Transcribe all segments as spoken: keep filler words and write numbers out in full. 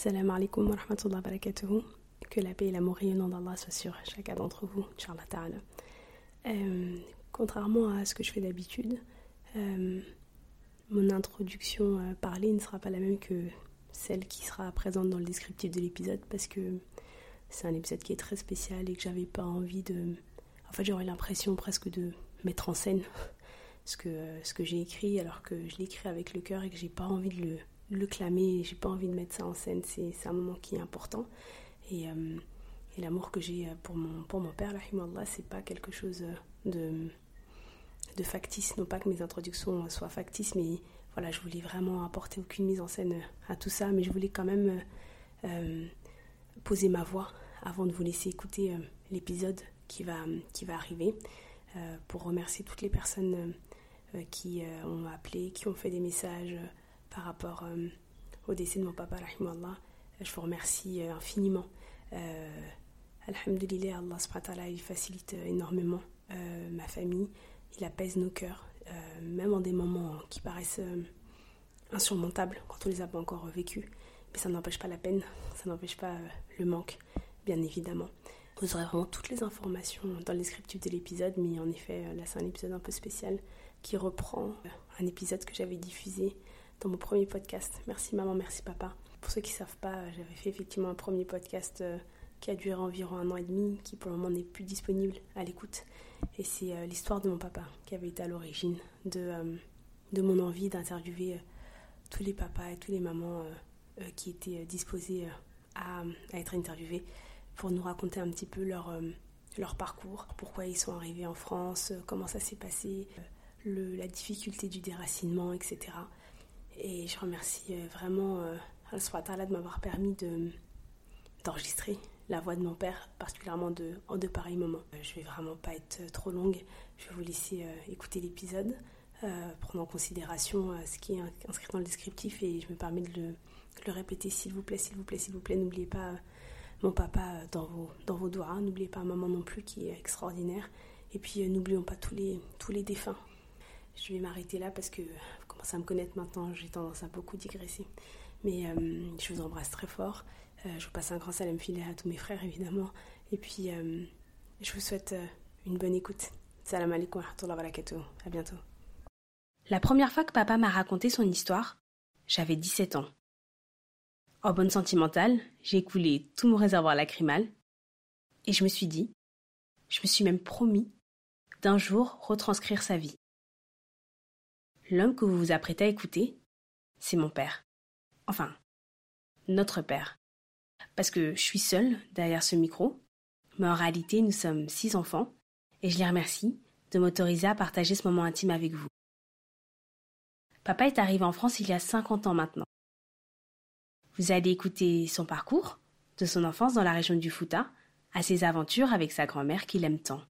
Salam alaikum wa rahmatullahi wa barakatuhu. Que la paix et l'amour et le nom d'Allah soient sur chacun d'entre vous, Inch'Allah ta'ala. Euh, contrairement à ce que je fais d'habitude, euh, mon introduction euh, parlée ne sera pas la même que celle qui sera présente dans le descriptif de l'épisode, parce que c'est un épisode qui est très spécial et que j'avais pas envie de... En fait, j'aurais l'impression presque de mettre en scène ce que, ce que j'ai écrit, alors que je l'ai écrit avec le cœur et que j'ai pas envie de le, le clamer, j'ai pas envie de mettre ça en scène. C'est, c'est un moment qui est important. Et, euh, et l'amour que j'ai pour mon, pour mon père, Allah, c'est pas quelque chose de, de factice. Non pas que mes introductions soient factices, mais voilà, je voulais vraiment apporter aucune mise en scène à tout ça, mais je voulais quand même euh, poser ma voix avant de vous laisser écouter euh, l'épisode qui va, qui va arriver, euh, pour remercier toutes les personnes euh, qui euh, ont appelé, qui ont fait des messages euh, par rapport euh, au décès de mon papa, rahimahullah. Je vous remercie euh, infiniment. Euh, Alhamdulillah, Allah subhanahu wa ta'ala, il facilite énormément euh, ma famille, il apaise nos cœurs, euh, même en des moments qui paraissent euh, insurmontables quand on les a pas encore vécus. Mais ça n'empêche pas la peine, ça n'empêche pas euh, le manque, bien évidemment. Vous aurez vraiment toutes les informations dans le descriptif de l'épisode, mais en effet, là c'est un épisode un peu spécial qui reprend un épisode que j'avais diffusé dans mon premier podcast. Merci maman, merci papa. Pour ceux qui ne savent pas, j'avais fait effectivement un premier podcast euh, qui a duré environ un an et demi, qui pour le moment n'est plus disponible à l'écoute. Et c'est euh, l'histoire de mon papa qui avait été à l'origine de, euh, de mon envie d'interviewer euh, tous les papas et tous les mamans euh, euh, qui étaient euh, disposés euh, à, à être interviewés pour nous raconter un petit peu leur, euh, leur parcours, pourquoi ils sont arrivés en France, euh, comment ça s'est passé, euh, le, la difficulté du déracinement, et cetera. Et je remercie euh, vraiment... Euh, Allah de m'avoir permis de, d'enregistrer la voix de mon père, particulièrement de, en de pareils moments. Je vais vraiment pas être trop longue, je vais vous laisser euh, écouter l'épisode, euh, prendre en considération euh, ce qui est inscrit dans le descriptif, et je me permets de le, de le répéter, s'il vous plaît, s'il vous plaît, s'il vous plaît, n'oubliez pas euh, mon papa euh, dans vos, dans vos doigts, n'oubliez pas maman non plus qui est extraordinaire, et puis euh, n'oublions pas tous les, tous les défunts. Je vais m'arrêter là parce que vous commencez à me connaître maintenant, j'ai tendance à beaucoup digresser. Mais euh, je vous embrasse très fort. Euh, je vous passe un grand salam filé à tous mes frères, évidemment. Et puis, euh, je vous souhaite euh, une bonne écoute. Salam alaikum wa rahmatullahi wa barakatuh. À bientôt. La première fois que papa m'a raconté son histoire, j'avais dix-sept ans. En bonne sentimentale, j'ai écoulé tout mon réservoir lacrymal. Et je me suis dit, je me suis même promis d'un jour retranscrire sa vie. L'homme que vous vous apprêtez à écouter, c'est mon père. Enfin, notre père. Parce que je suis seule derrière ce micro, mais en réalité, nous sommes six enfants, et je les remercie de m'autoriser à partager ce moment intime avec vous. Papa est arrivé en France il y a cinquante ans maintenant. Vous allez écouter son parcours, de son enfance dans la région du Fouta, à ses aventures avec sa grand-mère qu'il aime tant.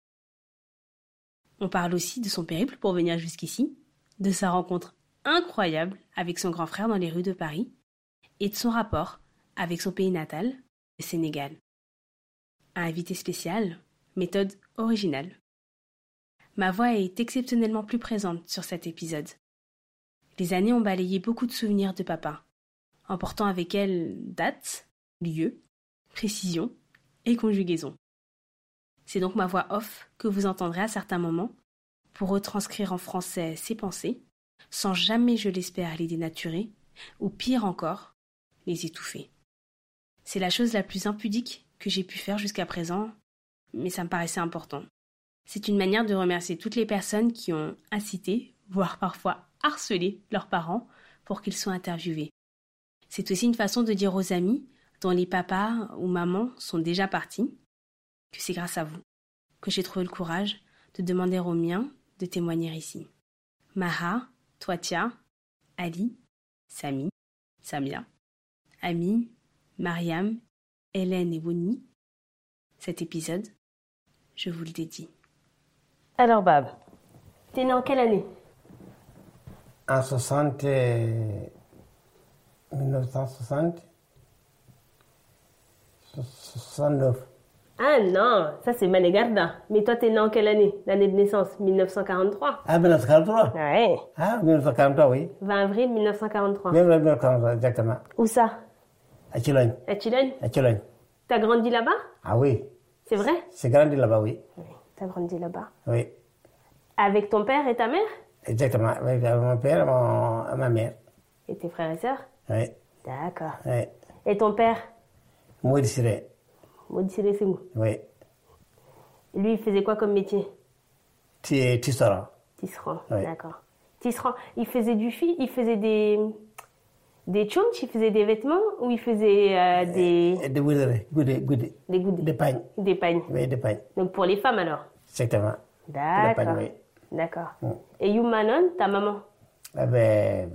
On parle aussi de son périple pour venir jusqu'ici, de sa rencontre incroyable avec son grand frère dans les rues de Paris, et de son rapport avec son pays natal, le Sénégal. Un invité spécial, méthode originale. Ma voix est exceptionnellement plus présente sur cet épisode. Les années ont balayé beaucoup de souvenirs de papa, emportant avec elles dates, lieux, précisions et conjugaisons. C'est donc ma voix off que vous entendrez à certains moments pour retranscrire en français ses pensées, sans jamais, je l'espère, les dénaturer, ou pire encore, les étouffer. C'est la chose la plus impudique que j'ai pu faire jusqu'à présent, mais ça me paraissait important. C'est une manière de remercier toutes les personnes qui ont incité, voire parfois harcelé leurs parents pour qu'ils soient interviewés. C'est aussi une façon de dire aux amis dont les papas ou mamans sont déjà partis que c'est grâce à vous que j'ai trouvé le courage de demander aux miens de témoigner ici. Maha, Toitia, Ali, Sami, Samia, Ami, Mariam, Hélène et Woni, cet épisode, je vous le dédie. Alors Bab, t'es né en quelle année? En soixante, mille neuf cent soixante, soixante-neuf. Ah non, ça c'est Manégarda. Mais toi t'es né en quelle année? L'année de naissance, mille neuf cent quarante-trois. Ah, mille neuf cent quarante-trois? Ouais. Ah, mille neuf cent quarante-trois, oui. vingt avril mille neuf cent quarante-trois. mille neuf cent quarante-trois, exactement. Où ça? À Chilogne. À Chilogne. À Chilogne. T'as grandi là-bas? Ah oui. C'est vrai? C'est grandi là-bas, oui. Oui. T'as grandi là-bas. Oui. Avec ton père et ta mère? Exactement. Avec mon père et mon, ma mère. Et tes frères et sœurs? Oui. D'accord. Oui. Et ton père? Maudit Siré. Maudit Siré Singou. Oui. Lui, il faisait quoi comme métier? Tisserand. Tisserand, Oui. d'accord. Tisserand, il faisait du fil, il faisait des... Des tchonches, il faisait des vêtements ou il faisait euh, des... Des goudres, goudres, goudres. Des goudres. Des pagnes. Des pagnes. Oui, des pagnes. Donc pour les femmes alors? Exactement. D'accord. Des pagnes, oui. D'accord. Mm. Et Youmanon, ta maman? Eh ben,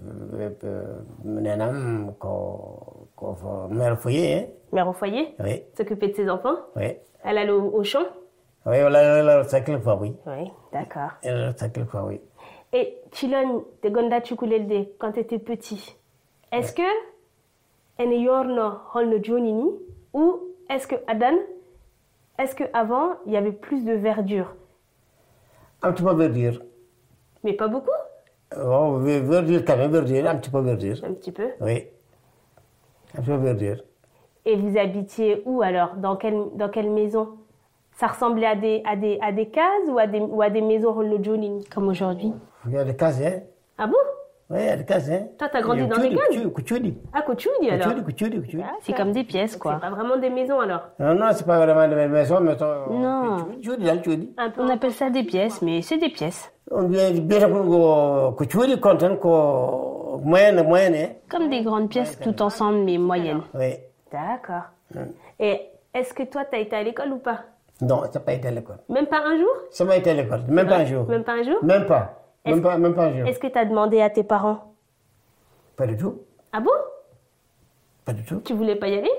nenam, ko, ko, mère au foyer, hein. Mère au foyer? Oui. S'occuper de ses enfants? Oui. Elle allait au, au champ? Oui, voilà, voilà, ça quelque fois, oui. Oui, d'accord. Elle ça quelque fois, oui. Et Chilon, de Gonda Chukulelde, quand tu étais petit, est-ce que en yorno holno jonini ou est-ce que Adan, est-ce que avant il y avait plus de verdure? Un petit peu verdure. Mais pas beaucoup? Oh, verdure quand même, verdure, un petit peu verdure. Un petit peu. Oui. Un petit peu verdure. Et vous habitiez où alors? Dans quelle, dans quelle maison? Ça ressemblait à des, à des, à des cases ou à des, ou à des maisons holno jonini comme aujourd'hui? Il y a des cases, hein. Ah bon? Oui, il y a des cases, hein. Toi, t'as grandi dans des cases? Kuchudi. Ah, Kochoudi alors? Kuchudi, kuchudi, kuchudi. C'est comme des pièces quoi. C'est pas vraiment des maisons alors? Non, non, c'est pas vraiment des maisons, mais Non. kuchudi, là, kuchudi. On appelle ça des pièces, mais c'est des pièces. On vient bien pour kuchudi, content, ko moyenne, moyenne. Comme des grandes pièces tout ensemble, mais moyennes. Oui. D'accord. Et est-ce que toi, t'as été à l'école ou pas? Non, ça n'a pas été à l'école. Même pas un jour? Ça n'a pas été à l'école, même pas un jour. Même pas un jour? Même pas. Même Est-ce- pas, même pas un jour. Est-ce que t'as demandé à tes parents? Pas du tout. Ah bon? Pas du tout. Tu voulais pas y aller?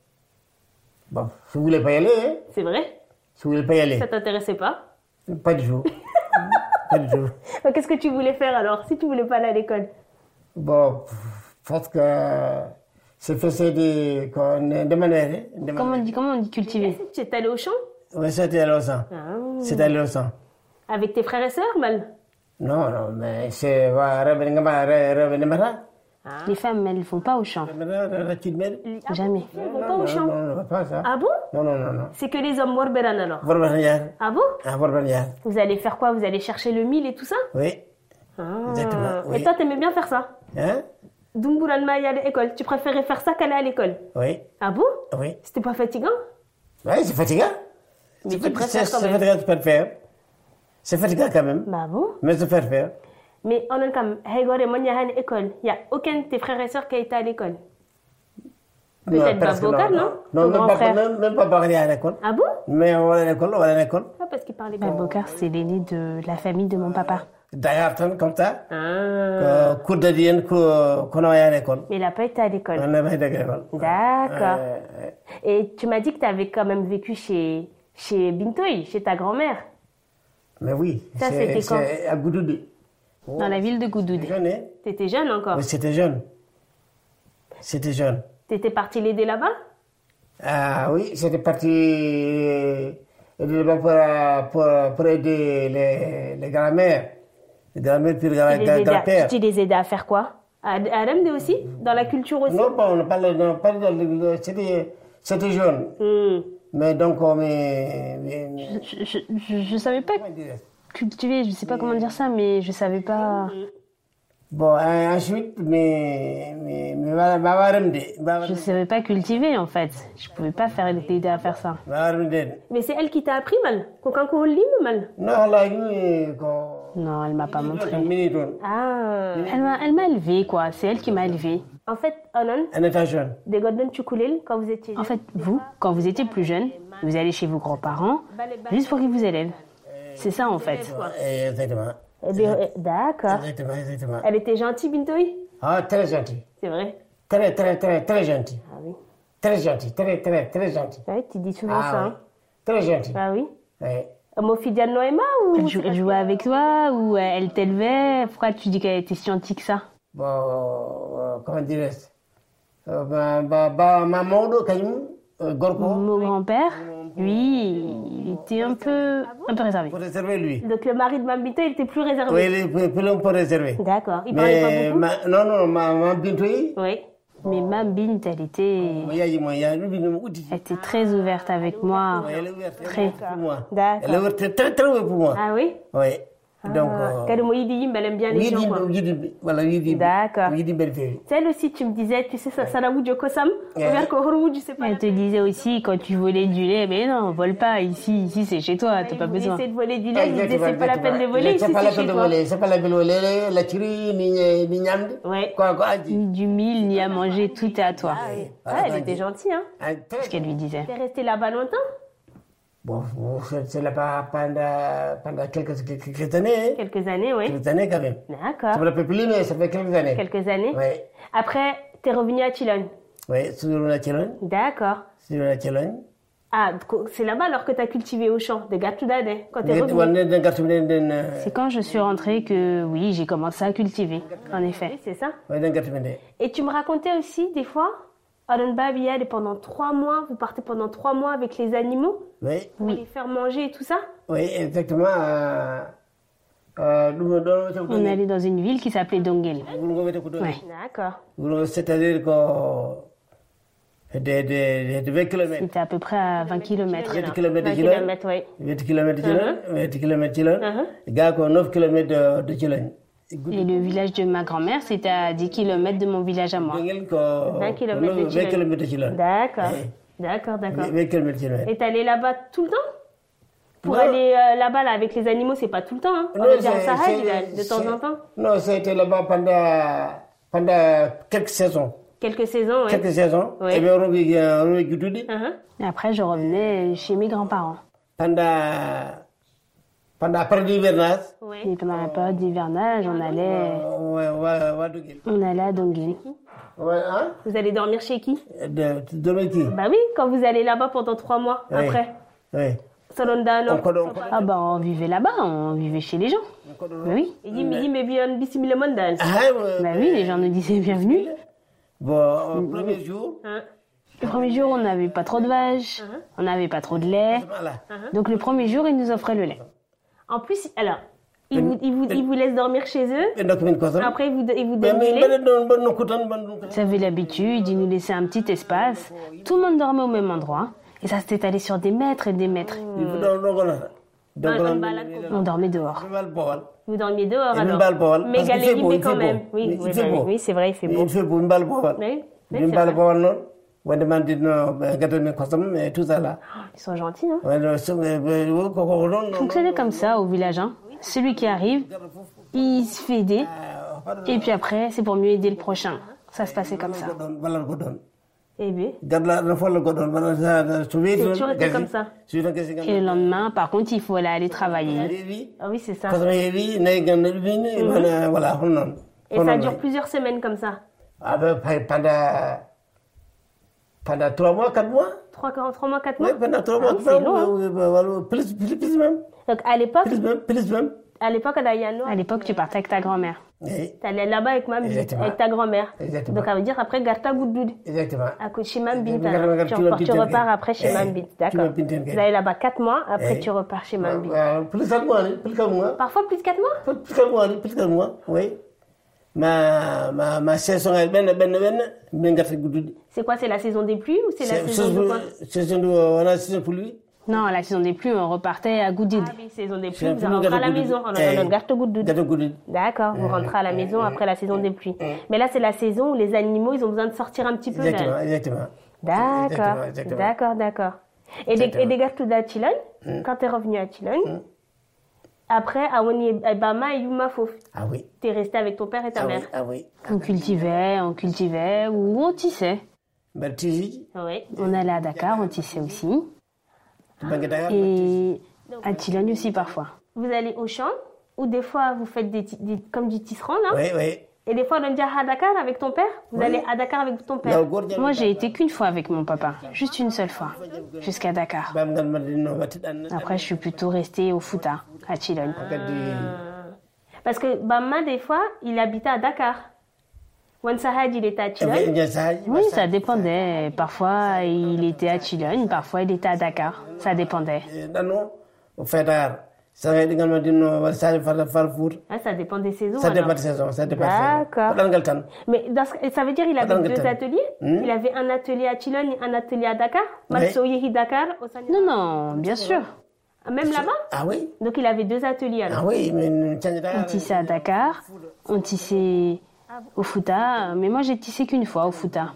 Bon, si vous voulez pas y aller, hein, C'est vrai? si vous voulez pas y aller, Ça t'intéressait pas? pas du tout. Pas du tout. Mais qu'est-ce que tu voulais faire alors, si tu voulais pas aller à l'école? Bon, parce que c'est fait de, de manière. De Comment on manière. dit, comment on dit cultiver? Tu es allé au champ? Oui, c'était à l'océan. Ah. C'était à l'océan. Avec tes frères et sœurs, mal? Non, non, mais c'est. Revenez Les femmes, elles vont pas au champ. Jamais. Elles vont pas au champ. Non, non, non, pas ça. Ah bon? Non, non, non, non. C'est que les hommes Warberan alors? Vorbaniyar. Ah bon? Ah, Vorbaniyar. Vous allez faire quoi? Vous allez chercher le mil et tout ça? Oui. Ah. Exactement, oui. Et toi, t'aimais bien faire ça? Hein? Dumburan Maya à l'école. Tu préférais faire ça qu'aller à l'école? Oui. Ah bon? Oui. C'était pas fatigant? Oui, c'est fatigant. Mais C'est tu fat- préfères c'est- quand c'est même? fatigant de faire faire. C'est fatigant quand même. Bah bon? Mais se faire faire. Mais on a comme, Hegore Monyahan école. Il y a aucun de tes frères et sœurs qui a été à l'école. Non, Peut-être presque Baboukar, non? Non, Ton même grand pas, frère. même, même pas Bakary à l'école. Ah bon? Mais on va à l'école, on va à l'école. Ah, parce qu'il parlait pas. Baboukar, c'est l'aîné de la famille de mon papa. D'ailleurs, comme ça, Ah. euh, cours de dienne qu'on a à l'école. Mais il n'a pas été à l'école. On n'a pas été à l'école. D'accord. Euh, euh, Et tu m'as dit que tu avais quand même vécu chez, chez Bintoy, chez ta grand-mère, Mais oui, Ça, c'est c'était quand? c'est à Goudoudi. dans la ville de Goudoudi. Jeune, hein? Tu étais jeune encore. Oui, c'était jeune. C'était jeune. Tu étais parti l'aider là-bas? Ah oui, c'était parti euh, pour, pour, pour aider les, les grands-mères. Les grands-mères puis les Tu les aidais à- grands-pères. tu les aidais à faire quoi? À, à Ramde aussi? Dans la culture aussi? Non, bon, on parle, on parle de, c'était, c'était jeune. Hmm. Mais donc, on mais, mais, mais- Je, je, je, je savais pas comment dire? cultiver, je sais pas comment dire ça, mais je savais pas. Bon, euh, ensuite, mais, mais, mais, voilà, bah, bah, remde, bah, Je savais pas cultiver en fait. Je pouvais pas faire l'aider à faire ça. bah, remde. Mais c'est elle qui t'a appris mal? Kokanko Holim mal? Non, là, il ko- Non, elle m'a pas montré. minute, on. Ah. Elle m'a, elle m'a élevée quoi. C'est elle qui m'a élevée. En fait, Anon, Un état jeune. des Gordon Chukulil, quand vous étiez. En fait, vous, quand vous étiez plus jeune, vous allez chez vos grands-parents juste pour qu'ils vous élèvent. C'est ça en fait. Eh, Exactement. Eh bien, eh, d'accord. Exactement, exactement. Elle était gentille, Bintoy? Ah, très gentil. C'est vrai? Très, très, très, très gentil. Ah oui. Très gentil, très, très, très gentil. Ouais, tu dis souvent Ah, ça. oui. Hein? Très gentil. Ah oui? Ouais. Mofidia Noema ou elle, jou- elle jouait avec toi ou elle t'élevait? Pourquoi tu dis qu'elle était si gentille que ça? Bon, euh, comment dirais-je euh, bah, bah, bah, ma Maodo, Kayim, euh, Gorko, Mon grand-père, lui, il était un peu, un peu réservé. pour réserver lui. Donc le mari de Mambito, il était plus Oui, réservé. il est plus plus long pour réserver. D'accord. Il parlait pas Mais beaucoup? ma, non, non, ma, ma Bintoui, Oui. Mais ma Bint, elle était, elle était très ouverte avec moi. Très. Elle est ouverte très très ouverte pour moi. Ah oui? Oui. Donc, elle aime bien les gens. D'accord. Celle aussi, tu me disais, tu sais, ça, ça la bouge au Kosam. Elle te disait aussi, quand tu volais du lait, mais non, vole pas ici, ici c'est chez toi, t'as pas besoin. Essayer de voler du lait, je disais, c'est pas la peine de voler, ici c'est chez toi. C'est pas la peine de voler, la tiri, ni ni nyamde. Ouais. Ni du mille, ni à manger, tout est à toi. Ah, elle était gentille, hein. C'est ce qu'elle lui disait. T'es resté là-bas longtemps? Bon, c'est là-bas pendant, pendant quelques, quelques années. Quelques années, oui. Quelques années quand même. D'accord. Ça me rappelle plus, mais ça fait quelques années. Quelques années. Oui. Après, t'es revenu à Chilon. Oui, c'est revenu à Chilon. D'accord. C'est revenu à Chilon. Ah, c'est là-bas alors que t'as cultivé au champ, des Gatudade, quand t'es revenu. C'est quand je suis rentrée que, oui, j'ai commencé à cultiver, en effet. Oui, c'est ça. Oui, des Gatudade. Et tu me racontais aussi, des fois, et pendant trois mois, vous partez pendant trois mois avec les animaux. Oui. Pour les faire manger et tout ça. Oui, exactement. Euh, euh, on est allé dans une ville qui s'appelait Dongel. Oui. D'accord. C'est-à-dire que de, de, de vingt kilomètres. C'était à peu près à vingt kilomètres. vingt kilomètres de Chilon. oui. vingt kilomètres de Chilon. vingt kilomètres de Chilon. Il y a neuf kilomètres de, de Chilon. Et le village de ma grand-mère, c'était à dix kilomètres de mon village à moi. vingt kilomètres de Chilon. D'accord. D'accord, d'accord. vingt kilomètres de Chilon. Et t'allais là-bas tout le temps? Pour non. aller euh, là-bas là, avec les animaux, c'est pas tout le temps. Hein. On va dire ça de temps en temps. Non, c'était là-bas pendant, pendant quelques saisons. Quelques saisons, oui. Quelques saisons. Oui. Et, bien, on uh-huh. Et après, je revenais chez mes grands-parents. Pendant... Pendant la période d'hivernage. Oui. Et pendant la période d'hivernage, on allait... Ouais, ouais, ouais, on allait à Dongel. Ouais, hein? Vous allez dormir chez qui? De, dormir qui? Bah oui, quand vous allez là-bas pendant trois mois, oui. après. Oui. Solondano. Ah bah on vivait là-bas, on vivait chez les gens. Bah oui. Et dit, mais mais bien, bismillah mondan. Bah oui, les gens nous disaient bienvenue. Bon, le premier jour... Hein? Le premier jour, on n'avait pas trop de vaches, uh-huh. on n'avait pas trop de lait. Uh-huh. Donc le premier jour, ils nous offraient le lait. En plus, alors, ils vous, ils vous, ils vous laissent dormir chez eux. Après, ils vous, ils vous donnent le lait. Ils avaient l'habitude, ils nous laissaient un petit espace. Tout le monde dormait au même endroit. Et ça s'était allé sur des mètres et des mètres. Mmh. On dormait dehors. Vous dormiez dehors alors? Mais galérie, mais quand même. Oui, oui, oui, c'est vrai, il fait beau. Il fait beau, il fait beau. Oui, oui, c'est vrai. Ils sont gentils, hein? Fonctionnait comme ça au village, hein? Celui qui arrive, il se fait aider, et puis après, c'est pour mieux aider le prochain. Ça se passait comme ça. Et bien? C'est toujours été comme ça. Et le lendemain, par contre, il faut aller travailler. Ah oui, c'est ça. Mm-hmm. Et ça dure plusieurs semaines comme ça? Ah ben, pendant... Pendant trois mois, quatre mois. Trois, trois mois, quatre mois? Oui, pendant trois mois, ah, quatre mois. Oui, hein. plus, plus, plus même. Donc à l'époque... Plus même, plus même. À l'époque, à l'époque, tu partais avec ta grand-mère. Oui. Tu allais là-bas avec Mam Bint, avec ta grand-mère. Exactement. Donc ça veut dire après, Garta Goudoud. Exactement. À côté chez Mam Bint. Tu, repars, tu repars après chez Mam Bint. D'accord. Vous allez là-bas quatre mois, après tu repars chez Mam Bint. Plus de quatre mois, plus de quatre mois. Parfois plus de quatre mois? Plus de quatre mois, plus de quatre mois, oui. Ma, ma, ma saison est ben, ben, ben, ben, Garta Goudoud. C'est quoi, c'est la saison des pluies ou c'est la saison de quoi? Saison de, on a la saison pour lui. Non, la saison des pluies, on repartait à Goudid. Ah oui, saison des pluies, vous rentrez à la maison. On a le Garta Goudoud. D'accord, vous rentrez à la maison après la saison des pluies. Mais là, c'est la saison où les animaux, ils ont besoin de sortir un petit peu. Exactement, exactement. D'accord, d'accord, d'accord. Et des Garta à Chilon, quand tu es revenu à Chilon, après, à Bama et Yuma Fof. Ah oui. Tu es resté avec ton père et ta ah mère. Oui, ah oui. On cultivait, on cultivait, ou on tissait. Ben, tissé. Oui. On allait à Dakar, on tissait aussi. Et à Chilon aussi parfois. Vous allez au champ, ou des fois vous faites des, des, comme du tisserand là. Oui, oui. Et des fois on dit à Dakar avec ton père. Vous oui. allez à Dakar avec ton père. Moi j'ai été qu'une fois avec mon papa, juste une seule fois, jusqu'à Dakar. Après je suis plutôt restée au Fouta, à Chilon. Ah. Parce que Bama des fois il habitait à Dakar. Wansahad, il était à Chilon. Oui, ça dépendait. Parfois, il était à Chilon, parfois, il était à Dakar. Ça dépendait. Ça va également dire ça va faire foot. Ah, ça dépend des saisons. Ça alors. dépend des saisons, ça dépend D'accord. des saisons. Mais dans ce- ça veut dire qu'il avait Pas dans deux le ateliers Hmm. Il avait un atelier à Chilon et un atelier à Dakar Oui. Matsoyehi Dakar au Sanya- Non, non, bien sûr. Même là-bas Ah oui? Donc il avait deux ateliers alors. Ah oui, mais On tissait à Dakar, on tissait au Fouta, mais moi j'ai tissé qu'une fois au Fouta.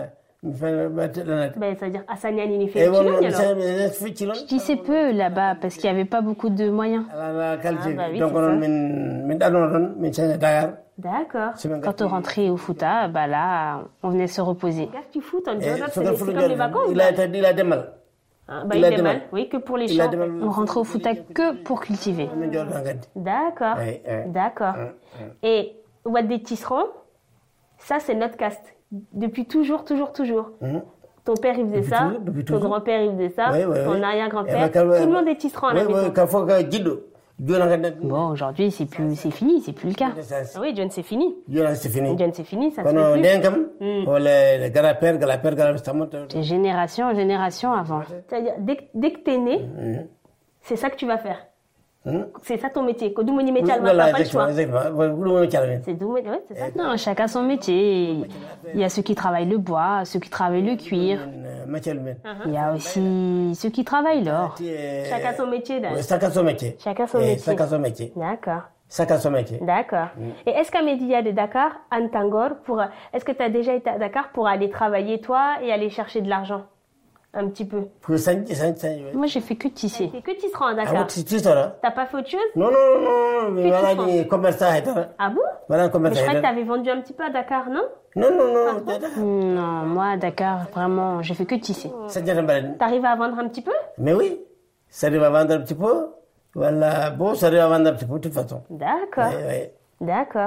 Ben, c'est-à-dire à Sanyani, il fait Et le bon, Chilon on alors. Je tissais peu là-bas parce qu'il n'y avait pas beaucoup de moyens. Ah, bah oui, Donc c'est ça. on min ɗaɗon min caña Dakar. D'accord. Quand on rentrait au Fouta, bah là, on venait se reposer. Regarde, tu fous, ton Et job, c'est sokal c'est fuɗɗo comme les joni, vacances. il là. a été il a demal. Ah, bah, il il a est demal. mal. Oui, que pour les Il a champs. demal. On rentrait au Fouta que pour cultiver. min jooɗoɗo kadi. D'accord. Oui, oui. D'accord. Et Wadé Tisseron, ça c'est notre caste. Depuis toujours, toujours, toujours. Mhm. Ton père il faisait Depuis ça, toujours, depuis ton toujours. grand-père il faisait ça, Oui, oui, ton oui. arrière-grand-père. Eh ben, quand- Tout le monde est tisserand à la Oui, maison. oui, quand faut que jiɗɗo joni kadi Bon, aujourd'hui, c'est plus, c'est fini, c'est plus le cas. Ah oui, John c'est fini. joni c'est fini. John c'est fini, ça se kono fait plus. nden kam ko le gara-père gara-père gara tammoto De génération en génération avant. C'est-à-dire, dès, que- dès que t'es né, c'est ça que tu vas faire. C'est ça ton métier. Que Doumouni métier, elle voilà n'a pas le choix. exactement exactement ɗum woni calmin. C'est Doumouni, ouais, c'est ça. Non, chacun son métier. Il y a ceux qui travaillent le bois, ceux qui travaillent le cuir. Macel men. Il y a aussi ceux qui travaillent l'or. Chacun son métier, là. Oui, chacun son métier. Chacun son Eh, métier. Chacun son métier. D'accord. Chacun son métier. D'accord. Et est-ce qu'à Média de Dakar, Antangor, pour, est-ce que tu as déjà été à Dakar pour aller travailler toi et aller chercher de l'argent? Un petit peu. Pour sanji sanji sanji. Moi, j'ai fait que tisser. C'est que tu seras à Ah Dakar. bon, tu tu seras? T'as pas fait autre chose? Non non non non, mais Que voilà tu ni commerçant haytara. Ah bon? Voilà Mais commerçant je crois que haytara. t'avais vendu un petit peu à Dakar, non? Non non non, dada. Non, moi, à Dakar, vraiment, j'ai fait que tisser. Sanjata mbaɗani. T'arrives à vendre un petit peu? Mais oui, ça arrive à vendre un petit peu. Voilà, bon, ça arrive à vendre un petit peu de toute façon. D'accord. Oui, oui. D'accord.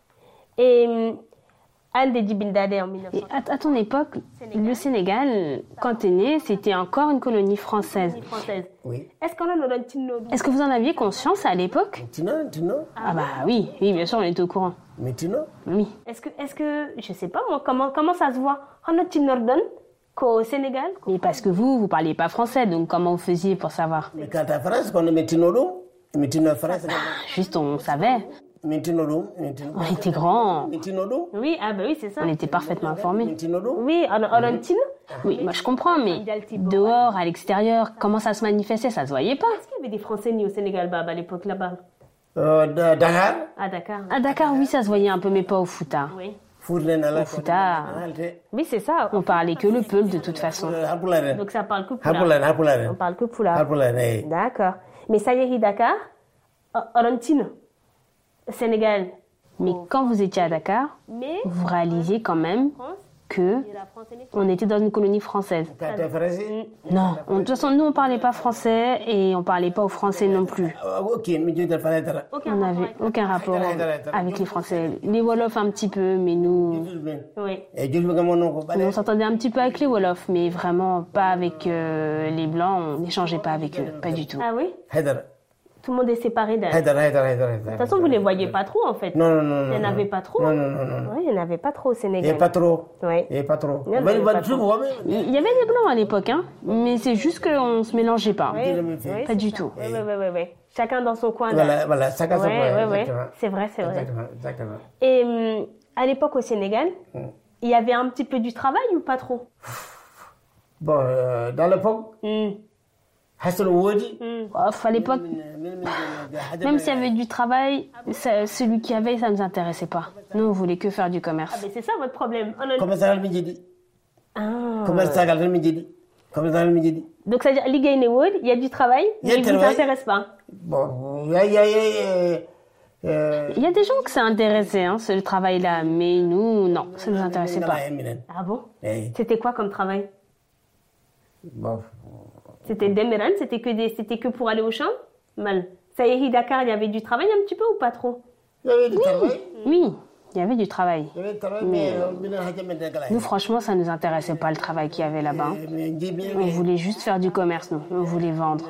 Et hum, Anne de Djibindade en mille neuf cents. Et à, à ton époque, le Sénégal, quand t'es né, c'était encore une colonie française. Française. Oui. Est-ce qu'on a notre petit nom? Est-ce que vous en aviez conscience à l'époque? Tino, Tino, Ah bah oui, oui, bien sûr, on était au courant. mais Tino. Oui. Est-ce que, est-ce que, je sais pas moi, comment, comment ça se voit? On a petit Nordon qu'au Sénégal? Mais parce que vous, vous parliez pas français, donc comment vous faisiez pour savoir? Mais quand à France, qu'on a mis Tino Dom, mais Tino France, Juste, on savait. mais Tino Dom, mais Tino. On était grands. Mais Tino Dom, Oui, ah bah oui, c'est ça. On était parfaitement mais informés. Tino Dom. Oui, on a, on a un petit nom. Oui, moi je comprends, mais dehors, à l'extérieur, comment ça se manifestait, ça se voyait pas. Est-ce qu'il y avait des Français nés au Sénégal, Bab, à l'époque là-bas? Euh, Da- Dakar, À Dakar. À Dakar, oui, ça se voyait un peu, mais pas au Fouta. Oui. Fourlen à la Fouta. Oui, c'est ça. On parlait que le peul de toute façon. Hapularen. Donc ça parle que Poula. Hapularen, On Hapularen. parle que Poula. Hapularen, eh. D'accord. Mais ça y est, Dakar, Orantine, Sénégal. Mais quand vous étiez à Dakar, Mais vous réalisiez quand même France, que et la France est née. on était dans une colonie française. Quand t'es français, Non, on- de toute façon, nous on parlait pas français et on parlait pas aux Français non plus. ah, ok, mais tu te fais être. Aucun On rapport n'avait avec- aucun rapport avec les Français. Les Wolofs un petit peu, mais nous, Oui. Et je veux que mon nom, on s'entendait un petit peu avec les Wolofs, mais vraiment pas avec euh, les Blancs. On n'échangeait pas avec eux, pas du tout. Ah oui? Haidar. Tout le monde est séparé d'elle. De Haidar, Haidar, Haidar, Haidar. toute façon, vous les voyez pas trop en fait. Non, non, non. Il n'y en non, avait non. pas trop. Non, hein. non, non, non. Oui, il n'y en avait pas trop au Et Sénégal. pas trop. Oui. Et pas trop. Il y en Mais avait bah, pas tu trop. vois, mais. Il y avait des Blancs à l'époque, hein, mais c'est juste qu'on se mélangeait pas. Oui, jamais oui, fait. Pas c'est du ça. tout. Oui, oui, oui, oui, oui. Chacun dans son coin. là. Voilà, voilà, chacun son Ouais, point. ouais, ouais. Exactement. C'est vrai, c'est vrai. Exactement, exactement. Et hum, à l'époque au Sénégal, il y avait un petit peu du travail ou pas trop? Bon, euh, dans l'époque, Hum, Hassan Wodi. hum. Ouf, à l'époque, même s'il y avait du travail, ça- celui qui avait, ça nous intéressait pas. Nous, on voulait que faire du commerce. Mais c'est ça votre problème. On a- Comment ça va le midi? Ah. Comment ça va le midi? Comment ça va le midi? Donc ça veut dire Ligue Wood, il y a du travail, Il y a mais du il ne vous travail. intéresse pas. Bon, il y a, il y a, il y a, euh, Il y a des gens que ça intéressait, hein, ce travail-là, mais nous, non, ça nous intéressait pas. Ah bon? Eh, C'était quoi comme travail? bon, C'était Demeran, c'était que des, c'était que pour aller au champ? Mal. Ça y est, Dakar, il y avait du travail un petit peu ou pas trop? il y avait du travail. Oui, il y avait du travail. Il y avait du travail, mais euh, il y a un peu de Nous, franchement, ça nous intéressait pas le travail qu'il y avait là-bas. On voulait juste faire du commerce, nous. On voulait vendre.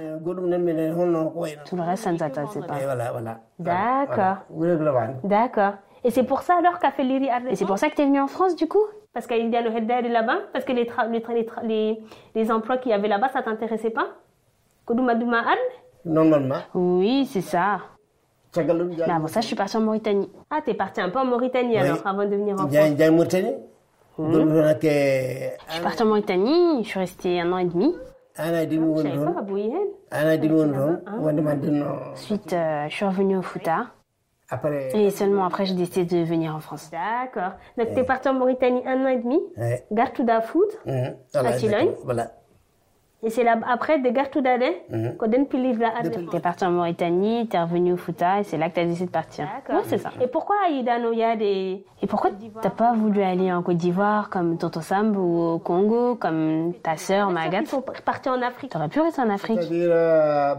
Tout le reste, ça nous intéressait pas. Et voilà, voilà. D'accord. Voilà. D'accord. Et c'est pour ça alors qu'a fait Liri Et c'est pour ça que t'es venu en France, du coup? Parce qu'il y a le Hedder là-bas? Parce que les, tra- les, tra- les, tra- les, les emplois qu'il y avait là-bas, ça t'intéressait pas? Kodoumadouma Anne? normalement. Oui, c'est ça. Mais avant ça, je suis partie en Mauritanie. Ah, t'es partie un peu en Mauritanie oui. alors, avant de venir en France. J'ai en Mauritanie. Mmh. Je suis partie en Mauritanie, je suis restée un an et demi. Un an et demi. Je savais pas, à Bouillén. Un an et demi. Ensuite, euh, je suis revenue au Fouta. Après... Et seulement après, j'ai décidé de venir en France. D'accord. Donc, tu es partie en Mauritanie un an et demi. Ouais. Gartouda Foot, mmh. à Chilogne. Voilà. Et c'est là, après, de Gartouda, qu'on donne plus livre à Tu es partie en Mauritanie, tu es revenue au Fouta et c'est là que tu as décidé de partir. D'accord. Oui, c'est ça. Et pourquoi à Idanoyad et... Et pourquoi tu n'as pas voulu aller en Côte d'Ivoire comme Tonton Samb ou au Congo comme ta sœur Magat? Il faut partir en Afrique. Tu aurais pu rester en Afrique. C'est-à-dire, euh,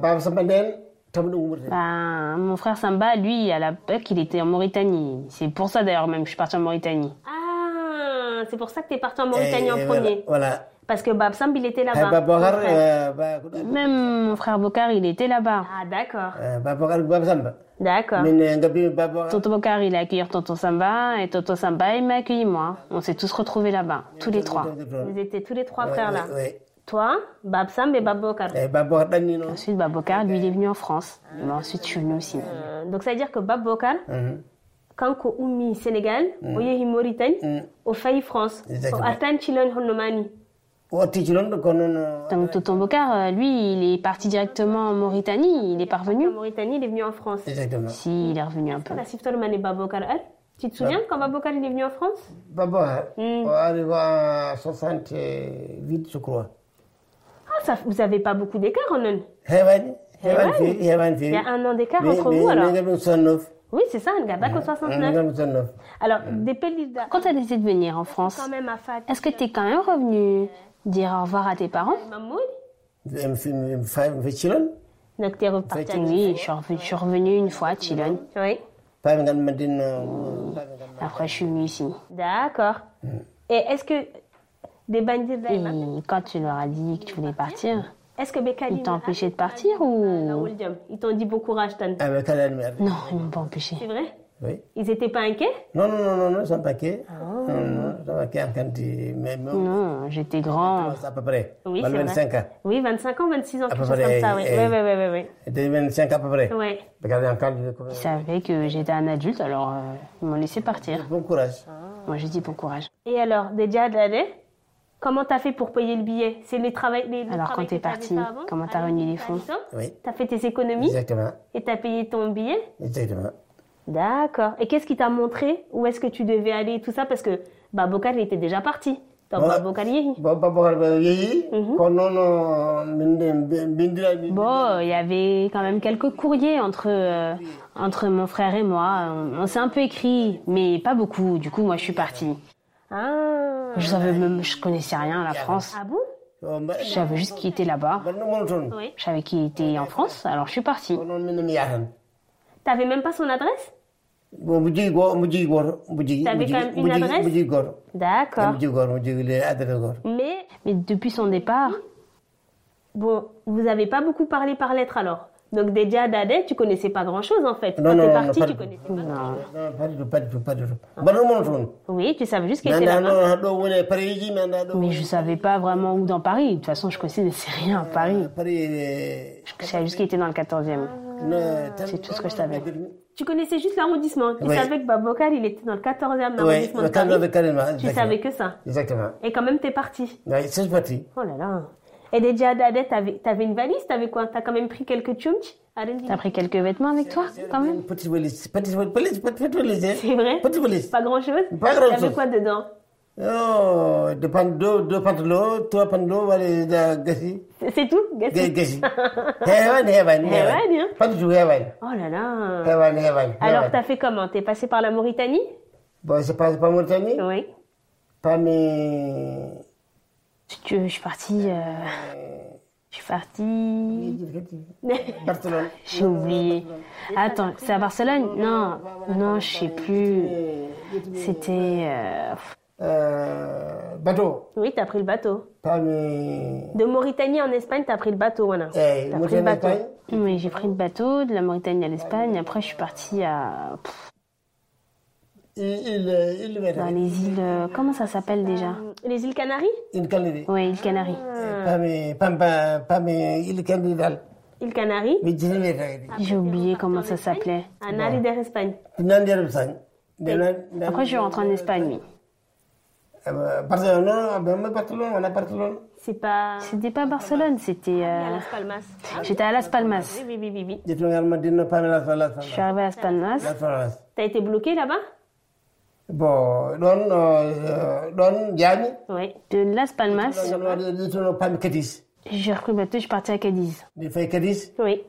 Ben, mon frère Samba, lui, à la P E C, il était en Mauritanie. C'est pour ça d'ailleurs même que je suis partie en Mauritanie. Ah, c'est pour ça que tu es partie en Mauritanie et, en premier. Voilà. voilà. Parce que Bab Samb, il était là-bas. Hey, Bokar, euh, bah, même mon frère Bokar, il était là-bas. Ah, d'accord. Euh, Bokar, Bab Samba. D'accord. Tonton Bokar, il a accueilli Tonton Samba et Tonton Samba, il m'a accueilli moi. On s'est tous retrouvés là-bas, tous les trois. Vous étiez tous les trois frères là. Oui, oui. Toi, Bab Samb et Bab Bokar. Et Bab Bokar, ensuite, Bab Bokar, lui, il est venu en France. Mais ensuite, je suis venue aussi. Euh, donc, ça veut dire que Bab Bokar, mm-hmm. quand ko ummi Sénégal, mm. au yehi Mauritanie, mm. au failli France, au Artan Chilon Honomani. Donc, Tonton Bokar, lui, il est parti directement en Mauritanie. Il est pas revenu. En Mauritanie, il est venu en France. Exactement. Si, il est revenu un peu. La Siftor Mané Bab Bokar, tu te souviens quand Bab Bokar il est venu en France? Bab Bokar, mm. on arrive à soixante-huit, je crois. Ah, ça, vous n'avez pas beaucoup d'écart, en un. Hewan, Hewan, il y a un an d'écart entre vous, alors. soixante-neuf. Oui, c'est ça, un gars d'accord, soixante-neuf. Alors, des pays... Quand tu as décidé de venir en France, est-ce que tu es quand même revenu dire au revoir à tes parents? Donc, tu es reparti. Oui, je suis revenue, je suis revenue une fois à Chilogne. Oui. Après, je suis venue ici. D'accord. Et est-ce que des bandits... Et quand tu leur as dit que tu voulais partir, est-ce que ils t'ont empêché de partir ou... Ils t'ont dit bon courage, Tan? Non, ils m'ont pas empêché. C'est vrai? Oui. Ils n'étaient pas inquiets? Non, non, non, non, non, ils sont pas inquiets. Oh. Non, non, ils sont pas inquiets quand ils... Non, j'étais grand. À peu près. Oui, c'est vingt-cinq vrai. ans. Oui, vingt-cinq ans, vingt-six ans, à quelque chose comme ça, oui. Oui, oui, oui, oui. C'était vingt-cinq à peu près. Oui. Ils savaient que j'étais un adulte, alors euh, ils m'ont laissé partir. Bon courage. Ah. Moi, j'ai dit bon courage. Et alors, déjà d'année, comment t'as fait pour payer le billet? C'est les travail, les, le Alors, travail quand t'es parti, comment t'as réuni les fonds? Oui. T'as fait tes économies? Exactement. Et t'as payé ton billet? Exactement. D'accord. Et qu'est-ce qui t'a montré où est-ce que tu devais aller et tout ça? Parce que Bab Bokar, il était déjà parti. Donc, Bab Bokar Yehi. Bab Bokar Yehi. Bon, il y avait quand même quelques courriers entre, euh, entre mon frère et moi. On, on s'est un peu écrit, mais pas beaucoup. Du coup, moi, je suis partie. Ah. Je savais même, je connaissais rien à la France. Ah bon? Je savais juste qui était là-bas. Oui. Je savais qui était en France, alors je suis partie. T'avais même pas son adresse? T'avais quand même une adresse? D'accord. Mais, mais depuis son départ... Bon, vous avez pas beaucoup parlé par lettre alors? Donc déjà d'Adé, tu connaissais pas grand-chose en fait. Non, Quand non, t'es non, parti, pas tu du connaissais tout. pas. Non, non, pas du tout, pas du tout, pas du tout. Ah. Oui, tu savais juste qu'elle était là-bas. Mais je savais pas vraiment où dans Paris. De toute façon, je connaissais rien à Paris. Je savais juste qu'il était dans le quatorzième. C'est tout ce que je savais. Tu connaissais juste l'arrondissement. Tu oui. savais que Bab Bokar, il était dans le quatorzième arrondissement oui, de Paris. Tu savais que ça. Exactement. Et quand même, t'es parti. Oui, c'est parti. Oh là là. Et déjà, Dadé, t'avais, t'avais une valise, t'avais quoi? T'as quand même pris quelques tchumch? T'as pris quelques vêtements avec toi, quand même? Petite valise, petite valise, petite valise. C'est vrai? Petite valise. Pas grand-chose? Pas grand-chose. T'avais quoi dedans? Oh, deux pantalons, deux pantalons, trois pantalons, voilà, gassi. C'est tout? Gassi. Gassi. Hewan, hewan, hewan. Pas du tout, hewan. Oh là là. Hewan, hewan. Alors, t'as fait comment? T'es passé par la Mauritanie? Bon, c'est passé par Mauritanie? Oui. Pas mes... Si tu veux, je suis partie... Euh... Je suis partie... Barcelone. J'ai oublié. Attends, c'est à Barcelone? Non, non, je sais plus. C'était... Euh... Euh, bateau. Oui, t'as pris le bateau. Pas mes... De Mauritanie en Espagne, t'as pris le bateau, voilà. Eh, t'as pris le bateau. Oui, j'ai pris le bateau de la Mauritanie à l'Espagne. Après, je suis partie à... Il, il, il Dans les îles... Comment ça s'appelle déjà? Les îles Canaries? Îles Canaries. Oui, îles Canaries. Ah. Pas mes... Pas, pas, pas mes îles Canaries. Îles Canaries. J'ai oublié comment ça s'appelait. À Narider, Espagne. Après, je suis rentrée en Espagne, oui. C'est pas... C'était pas Barcelone, c'était... Euh... À Las Palmas. J'étais à Las Palmas. Oui, oui, oui, oui. Je suis arrivée à Las Palmas. T'as été bloqué là-bas? Bon, don, don, Diagne. Oui. De Las Palmas, j'ai repris le bateau, je suis partie à Cadiz. Tu fais Cadiz? Oui.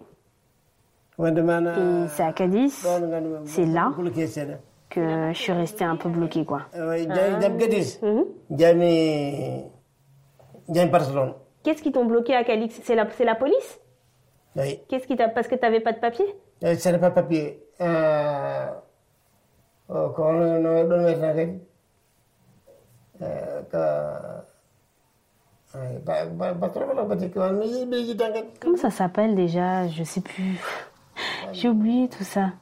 Et c'est à Cadiz, c'est là que je suis restée un peu bloquée, quoi. Cadiz. Diagne, Diagne Barcelone. Qu'est-ce qui t'ont bloqué à Cadix? C'est la, c'est la police? Oui. Qu'est-ce qui t'a... Parce que t'avais pas de papier? Ce n'est pas de papier. Euh... Comment on doit mettre la tête? Comment ça s'appelle déjà? Je sais plus. J'ai oublié tout ça.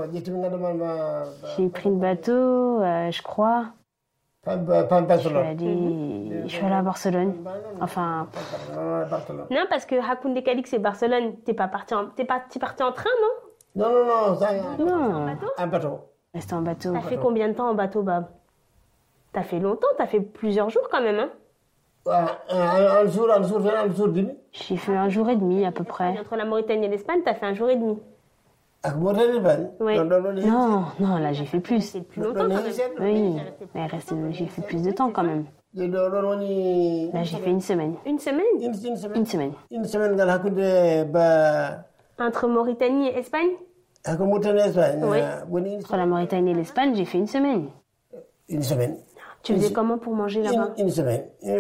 J'ai pris le bateau, euh, je crois. Je suis allée, je suis allée à Barcelone. Enfin. Non, parce que Hakoundé Cadix et Barcelone, t'es pas parti en, t'es pas, t'es parti en train, non? Non, non, non, ça, non. Un bateau. C'était en bateau. T'as fait combien de temps en bateau, Bab? T'as fait longtemps, t'as fait plusieurs jours quand même, hein? Un, un jour, un jour, un jour et demi. J'ai fait un jour et demi à peu près. Entre la Mauritanie et l'Espagne, t'as fait un jour et demi. Avec Mauritanie et l'Espagne? Oui. Non, non, là j'ai fait plus. C'est plus longtemps quand même. Oui, mais reste, j'ai fait plus de temps quand même. Là j'ai fait une semaine. Une semaine? Une semaine. Une semaine. Une semaine, quand Hakoundé, bah. Entre Mauritanie et Espagne? Avec Mauritanie et Espagne. Oui. Entre la Mauritanie et l'Espagne, j'ai fait une semaine. Une semaine. Tu faisais comment pour manger là-bas? Une, une semaine.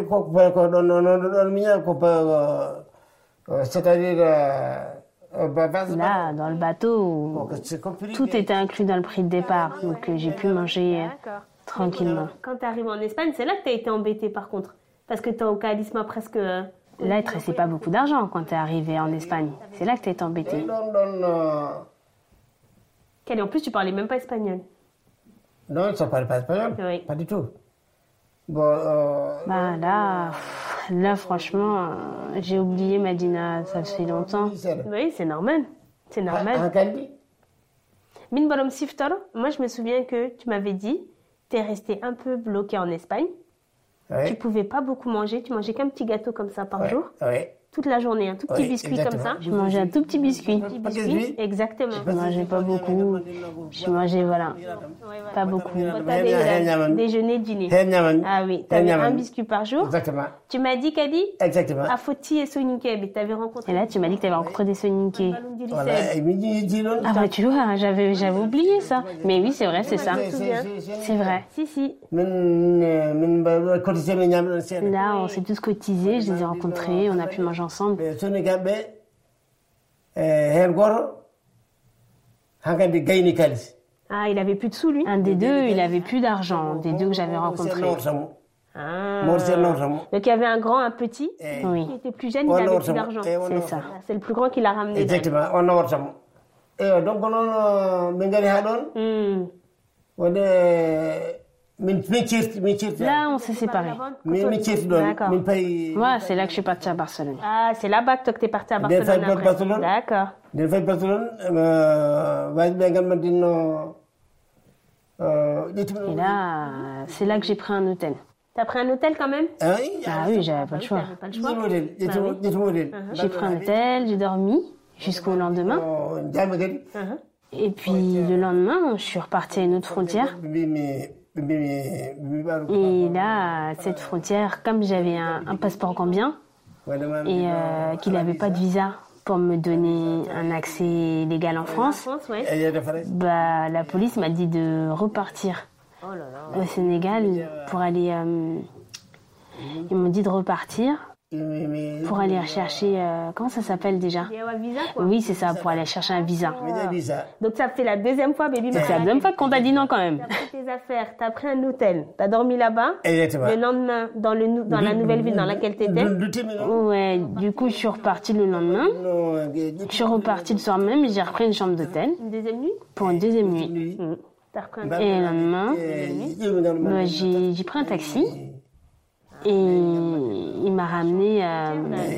C'est-à-dire, là, dans le bateau, tout était inclus dans le prix de départ, donc j'ai pu manger euh, tranquillement. Quand tu arrives en Espagne, c'est là que tu as été embêté par contre, parce que tu as au Calisma presque... euh, Là, il te restait pas beaucoup d'argent quand tu es arrivé en Espagne. C'est là que tu été embêté. Quel- En plus, tu parlais même pas espagnol. Non, ça ne parle pas espagnol. Oui. Pas du tout. Bon, euh, Bah là, là franchement, euh, j'ai oublié Madina, ça fait longtemps. Oui, c'est normal. C'est normal. Un candy? Min Bolom Siftor, moi je me souviens que tu m'avais dit, tu es resté un peu bloqué en Espagne. Oui. Tu pouvais pas beaucoup manger, tu mangeais qu'un petit gâteau comme ça par Oui. jour. Oui. Toute la journée, un tout petit Oui, biscuit exactement. comme ça. Je mangeais un tout petit biscuit. Petit Pas de biscuit, biscuit. exactement. Je mangeais pas beaucoup. Je mangeais, voilà, pas beaucoup. Quand t'as des déjeuner, dîner. Ah oui, tu avais un biscuit par jour. Exactement. Tu m'as dit, Kadi, Exactement. à Foti et Soninke, tu avais rencontré. Et là, tu m'as dit que tu avais rencontré des soninké. Voilà. Et midi, il dit non. Ah bah tu vois, j'avais, j'avais oublié ça. Mais oui, c'est vrai, c'est ça. C'est vrai. Si, si. Min- min ba- cotisé, min ñam- c'est- Là, on s'est tous cotisés, je les ai rencontrés, on a pu manger ensemble. ɓe sonigaɓe e hen goto hankkadi gayni kalis Ah, il avait plus de sous, lui. Un des deux, il avait plus d'argent, des deux que j'avais rencontrés. Ah. Mortel Nortamo. Donc il y avait un grand, un petit. Oui, Qui était plus jeune, il avait plus d'argent. c'est ça. Ah, c'est le plus grand qui l'a ramené. Exactement, on nawatamo eyo donc noon min gari ha ɗon Hmm. wonde min min certi min certi Là, on s'est séparés. min min certi ɗon D'accord. min payi Moi, c'est là que je suis partie à Barcelone. Ah, c'est là-bas que toi que t'es parti à Des Barcelone fois, après. Barcelone. D'accord. nden fayi Barcelone waji ɓe gammadinno ƴettimi Et là, c'est là que j'ai pris un hôtel. T'as pris un hôtel quand même? Ah oui, j'avais pas le choix. T'avais pas le choix. ƴettimi hôtel ƴettimi ƴettimi hôtel J'ai pris un hôtel, j'ai dormi jusqu'au lendemain. jami kadi Uh-huh. Et puis le lendemain, je suis repartie à une autre frontière. ɓe mbimi ɓe mbimi ɓe mbi ɓaɗo Et là, à cette frontière, comme j'avais un, un passeport gambien wadema et euh, qu'il n'avait pas de visa pour me donner un accès légal en France, France, ouais. e yeyde fare bah, la police m'a dit de repartir Oh là là. au Sénégal pour aller... euh, ils m'ont dit de repartir mi pour aller rechercher... euh, comment ça s'appelle déjà? Il y a un visa, quoi. Oui, c'est ça, pour aller chercher un visa. miɗa visa Donc ça fait la deuxième fois, baby. C'est la deuxième fois qu'on t'a dit non quand même. T'as pris tes affaires, t'as pris un hôtel, t'as dormi là-bas. exactement Le lendemain, dans, le, nou- dans la nouvelle ville dans laquelle t'étais. duttimi noon Ouais, du coup, je suis repartie le lendemain. no Je suis repartie le soir même et j'ai repris une chambre d'hôtel Une deuxième nuit. pour une deuxième nuit. nuit Hmm. T'as repris un Et le lendemain, ƴeewmi noon bah, j'ai j'ai pris un taxi et il m'a ramené. euh,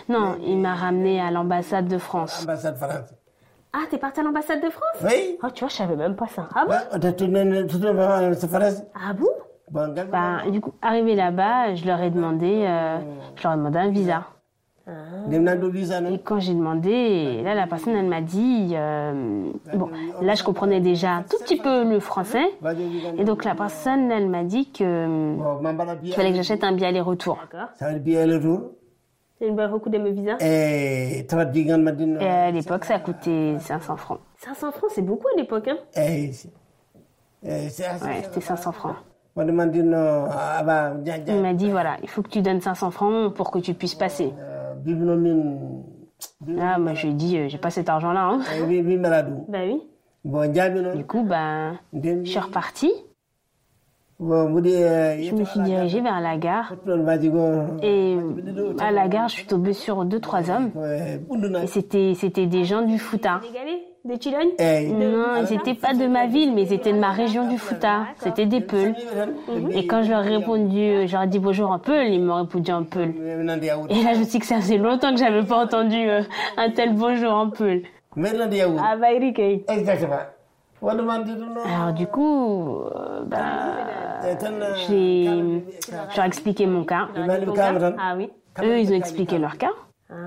Non, il m'a ramené à l'ambassade de France. Ambassade France. Ah, t'es parti à l'ambassade de France? Oui. Oh, tu vois, je savais même pas ça. Ah bon? Ouais, t'as tourné, tourné à France. Ah bon? Bon, gars, Bah, du coup, arrivé là-bas, je leur ai demandé, euh, je leur ai demandé un visa. dem naa do visa Et non. quand j'ai demandé, là, la personne, elle m'a dit, euh, bon, là, je comprenais déjà un tout petit peu le français. Et donc, la personne, elle m'a dit que Bon, mambala qu'il biya. fallait que j'achète un billet aller-retour. D'accord. Ça veut dire le tour. C'est une bonne recours de mes visas. Eh, tawat digan madina. Et à l'époque, ça a coûté cinq cents francs. cinq cents francs, c'est beaucoup à l'époque, hein? Eh, eh, c'est assez. Ouais, c'était cinq cents francs. Wanda mandino aba jaja. Il m'a dit, voilà, il faut que tu donnes cinq cents francs pour que tu puisses passer. Bibino min. Là, moi, je lui ai dit, euh, j'ai pas cet argent-là, hein. Eh, bi bi maladu. Bah oui. Bon, jabino. Du coup, ben, je suis repartie. Bon, mudi. Je me suis dirigée vers la gare. Et à la gare, je suis tombée sur deux, trois hommes. Et c'était, c'était des gens du Fouta. Des Chilogne? Non, ils n'étaient pas de ma ville, mais ils étaient de ma région du Fouta. C'était des Peuls. Et quand je leur ai répondu, j'aurais dit bonjour en Peul, ils m'ont répondu en Peul. Et là, je me suis dit que ça faisait longtemps que j'avais pas entendu euh, un tel bonjour en Peul. Ah bah Eric. Exactement. Wanda mandino. Alors du coup, euh, bah, j'ai, je leur ai expliqué mon cas. Ah oui. Eux, ils ont expliqué leur cas.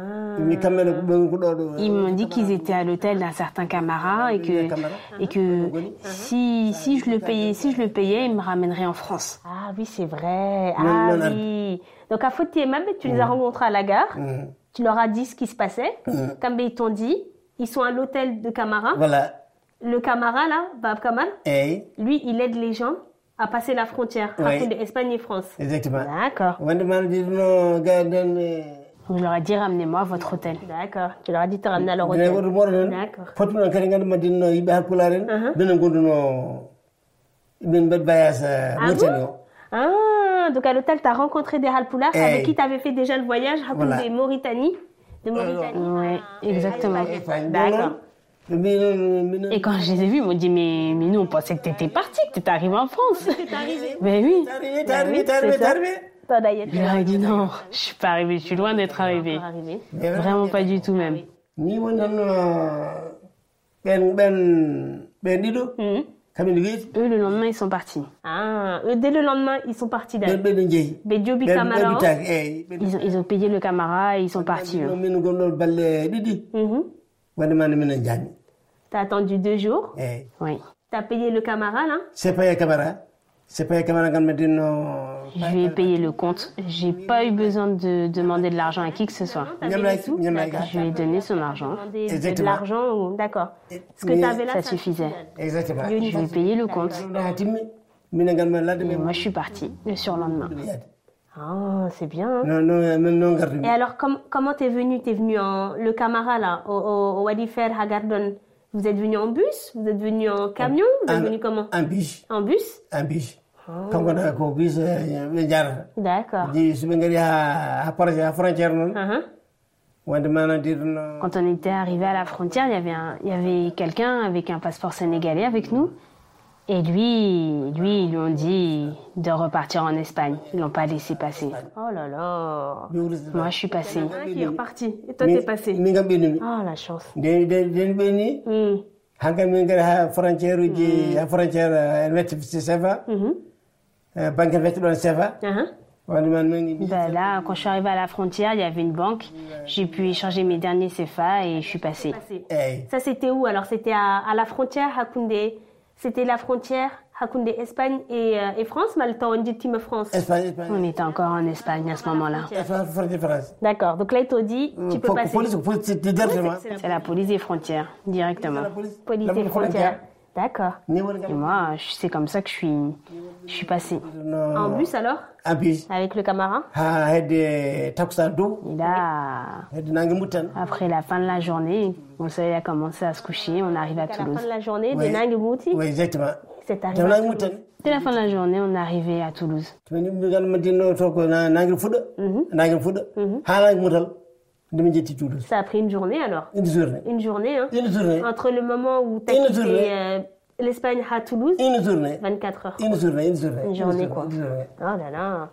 Ils m'ont dit qu'ils étaient à l'hôtel d'un certain Camara et que, et que si, si je le payais, si je le payais, ils me ramèneraient en France. Ah oui, c'est vrai. Ah oui. Donc à Fouti et Mabé, tu les as rencontrés à la gare. Tu leur as dit ce qui se passait. Comme ils t'ont dit, ils sont à l'hôtel de Camara. Voilà. Le Camara là, Bab Kamal, Eh. lui, il aide les gens à passer la frontière Oui. entre Espagne et France. Exactement. D'accord. Wanda mandino gaden. Je leur ai dit, ramenez-moi à votre hôtel. D'accord. Tu leur as dit de te ramener à leur Dina hôtel. woto moɗo tan D'accord. fottuno kadi ganda madinno yimɓe halpulaar en ɓenen gonduno ɓen mbaɗi voyage Mauritanie o. Ah, donc à l'hôtel, tu as rencontré des Halpulaars Eh. avec qui tu avais fait déjà le voyage à Voilà. de Mauritanie. De Mauritanie. Oui, exactement. D'accord. D'accord. Et quand je les ai vus, ils m'ont dit, mais, mais nous, on pensait que tu étais parti, que tu étais arrivé en France. T'es arrivé. Mais oui. T'es arrivé, t'es arrivé, t'es arrivé. Je leur ai dit, non, je suis pas arrivée, je suis loin d'être arrivée. Vraiment pas du tout même. Ni woni tan ɓen ɓen ɓen ɗiɗo Mhm. kamin weeti Eux, le lendemain, ils sont partis. Ah, eux, dès le lendemain, ils sont partis ɓen d'ailleurs. ɓeɗo jeeyi Bediobi ɓen Camara. ɓeɗitaki eyyi Ils ont, ils ont payé le Camara et ils sont partis. eux. min gonɗon balle ɗiɗi Mhm. wandemande minen jaami T'as attendu deux jours. eyyi Oui. T'as payé le Camara, là. c'est pas camara c'est pas camara gan madinno Je lui ai payé le compte. J'ai pas eu besoin de demander de l'argent à qui que ce soit. ñamlaki ñamlaki Je lui ai donné son argent. De, de Exactement. l'argent, ou... d'accord. Ce que Mais- tu avais là, Ça suffisait. exactement Je lui ai payé le compte. ɗo ha timmi minen ganma ladde Et men moi, je suis partie le surlendemain. yaade Ah, c'est bien. hein. non non min noon gardumi Et alors, com- comment t'es venu? T'es venu en... Le Camara, là, au, au, au Wadi Fer, Hagardon. Vous êtes venu en bus? Vous êtes venu en camion? Vous êtes En- venu comment? en bus En bus? en bus kanko na ko bus ɓe jarata D'accord. ji soɓe ngari ha ha projet ha frontiére noon Uh-huh. wonde mana dirno Quand on était arrivé à la frontière, il y avait, un- il y avait quelqu'un avec un passeport sénégalais avec nous. Et lui, lui, ils lui ont dit de repartir en Espagne. Ils l'ont pas laissé passer. Oh là là. Moi, je suis passée. Un qui est reparti. Et toi, t'es passé. min kam ɓenumi Ah, la chance. nde nden ɓeni Hmm. hankkam min ngari ha frontiére uji ha frontiére en wetti sefa banque en wetti ɗon sefa Uh-huh. wonde man min Ben là, quand je suis arrivée à la frontière, il y avait une banque. J'ai pu échanger mes derniers C F A et je suis passée. Passé. eyyi Ça, c'était où? Alors, c'était à, à la frontière, Hakoundé. C'était la frontière, Hakoundé, Espagne et, euh, et France, Malta, on dit Team France. espagne espagne On était encore en Espagne à ce moment-là. espagne frontiére france D'accord. Donc là, ils t'ont dit, tu peux passer. police police c'était directement C'est la police des frontières, directement. Police et frontières. D'accord. ni woni Et kam moi, je- c'est comme ça que je suis, je suis passée. En bus, alors? en bus Avec le Camara? ha hedde takusan dow Et là, hedde nangue muttan après la fin de la journée, mon soleil a commencé à se coucher. On arrive à À la fin Toulouse. de la journée, Oui. des Nangues Mouti. oui exactement C'est taw arrivé. à nangue Toulouse. muttan Dès la fin de la journée, on est arrivé à Toulouse. min mi ganma dinno to ko na- nangue fuɗɗo nangue fuɗɗo ha nangue mutal ndemin jetti toulouse Ça a pris une journée, alors? une journée Une journée, hein? une journée Entre le moment où t'as Une quitté journée. euh, l'Espagne à Toulouse? Une journée. vingt-quatre heures. Une journée, une journée. Une journée, quoi. Une journée. Oh là là.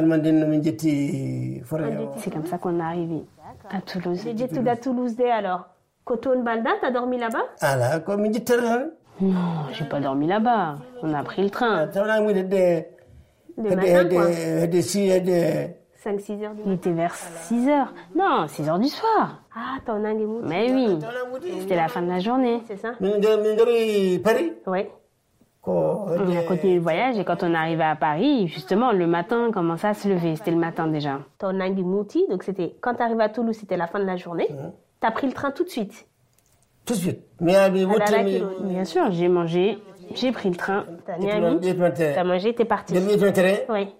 C'est comme ça qu'on est arrivé à Toulouse. J'ai dit tout à Toulouse, alors. Coton Balda, t'as dormi là-bas? Ah là, comme il dit non, j'ai pas dormi là-bas. On a pris le train. Le matin, quoi. cinq six heures du matin. Il était vers six heures. Non, six heures du soir. Ah, ton angue est mais oui, c'était la fin de la journée. C'est ça? Paris? Oui. On a continué le voyage et quand on est arrivé à Paris, justement, le matin, on commençait à se lever. C'était le matin déjà. Ton angue mouti, donc c'était, quand tu arrives à Toulouse, c'était la fin de la journée. Mmh. T'as pris le train tout de suite? Tout de suite. Bien sûr, j'ai mangé, j'ai pris le train. T'as T'as mangé, t'es parti. Oui.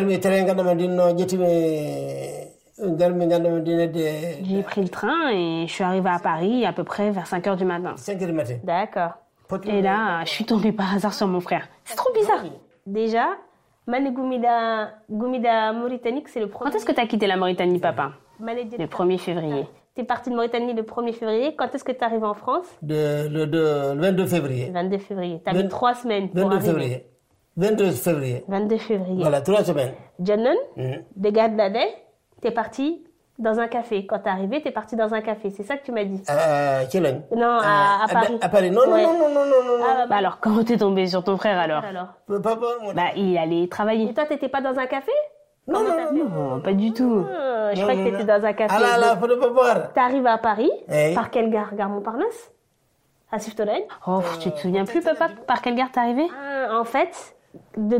J'ai pris le train et je suis arrivée à Paris à peu près vers cinq heures du matin. cinq heures du matin. D'accord. Et là, je suis tombée par hasard sur mon frère. C'est trop bizarre. Déjà, Mané Goumida, Goumida Mauritanie, c'est le premier... Quand est-ce que tu as quitté la Mauritanie, papa? Le premier février. Tu es parti de Mauritanie le premier février. Quand est-ce que tu es arrivé en France? de, le, de, le vingt-deux février. vingt-deux février. Tu as mis trois semaines pour vingt-deux arriver. Février. vingt-deux février. vingt-deux février. Voilà, trois semaines. Janon, mm-hmm. de Gardadé, tu es parti dans un café. Quand tu es arrivé, tu es parti dans un café. C'est ça que tu m'as dit? À Kélen. Non, à, à Paris. À, à Paris. Non, ouais. non, non, non, non, non, non. Ah, bah alors, comment t'es tombé sur ton frère alors? alors Papa, bah, il allait travailler. Et toi, t'étais pas dans un café? Non, non, non, non, pas du tout. Ah, je croyais que t'étais dans un café. Ah là là, faut ne pas boire. T'arrives à Paris, hey. Par quelle gare? Gare Montparnasse? À Siftoren? Oh, tu te souviens plus, papa, par quelle gare t'es arrivé? Ah, en fait, de, de,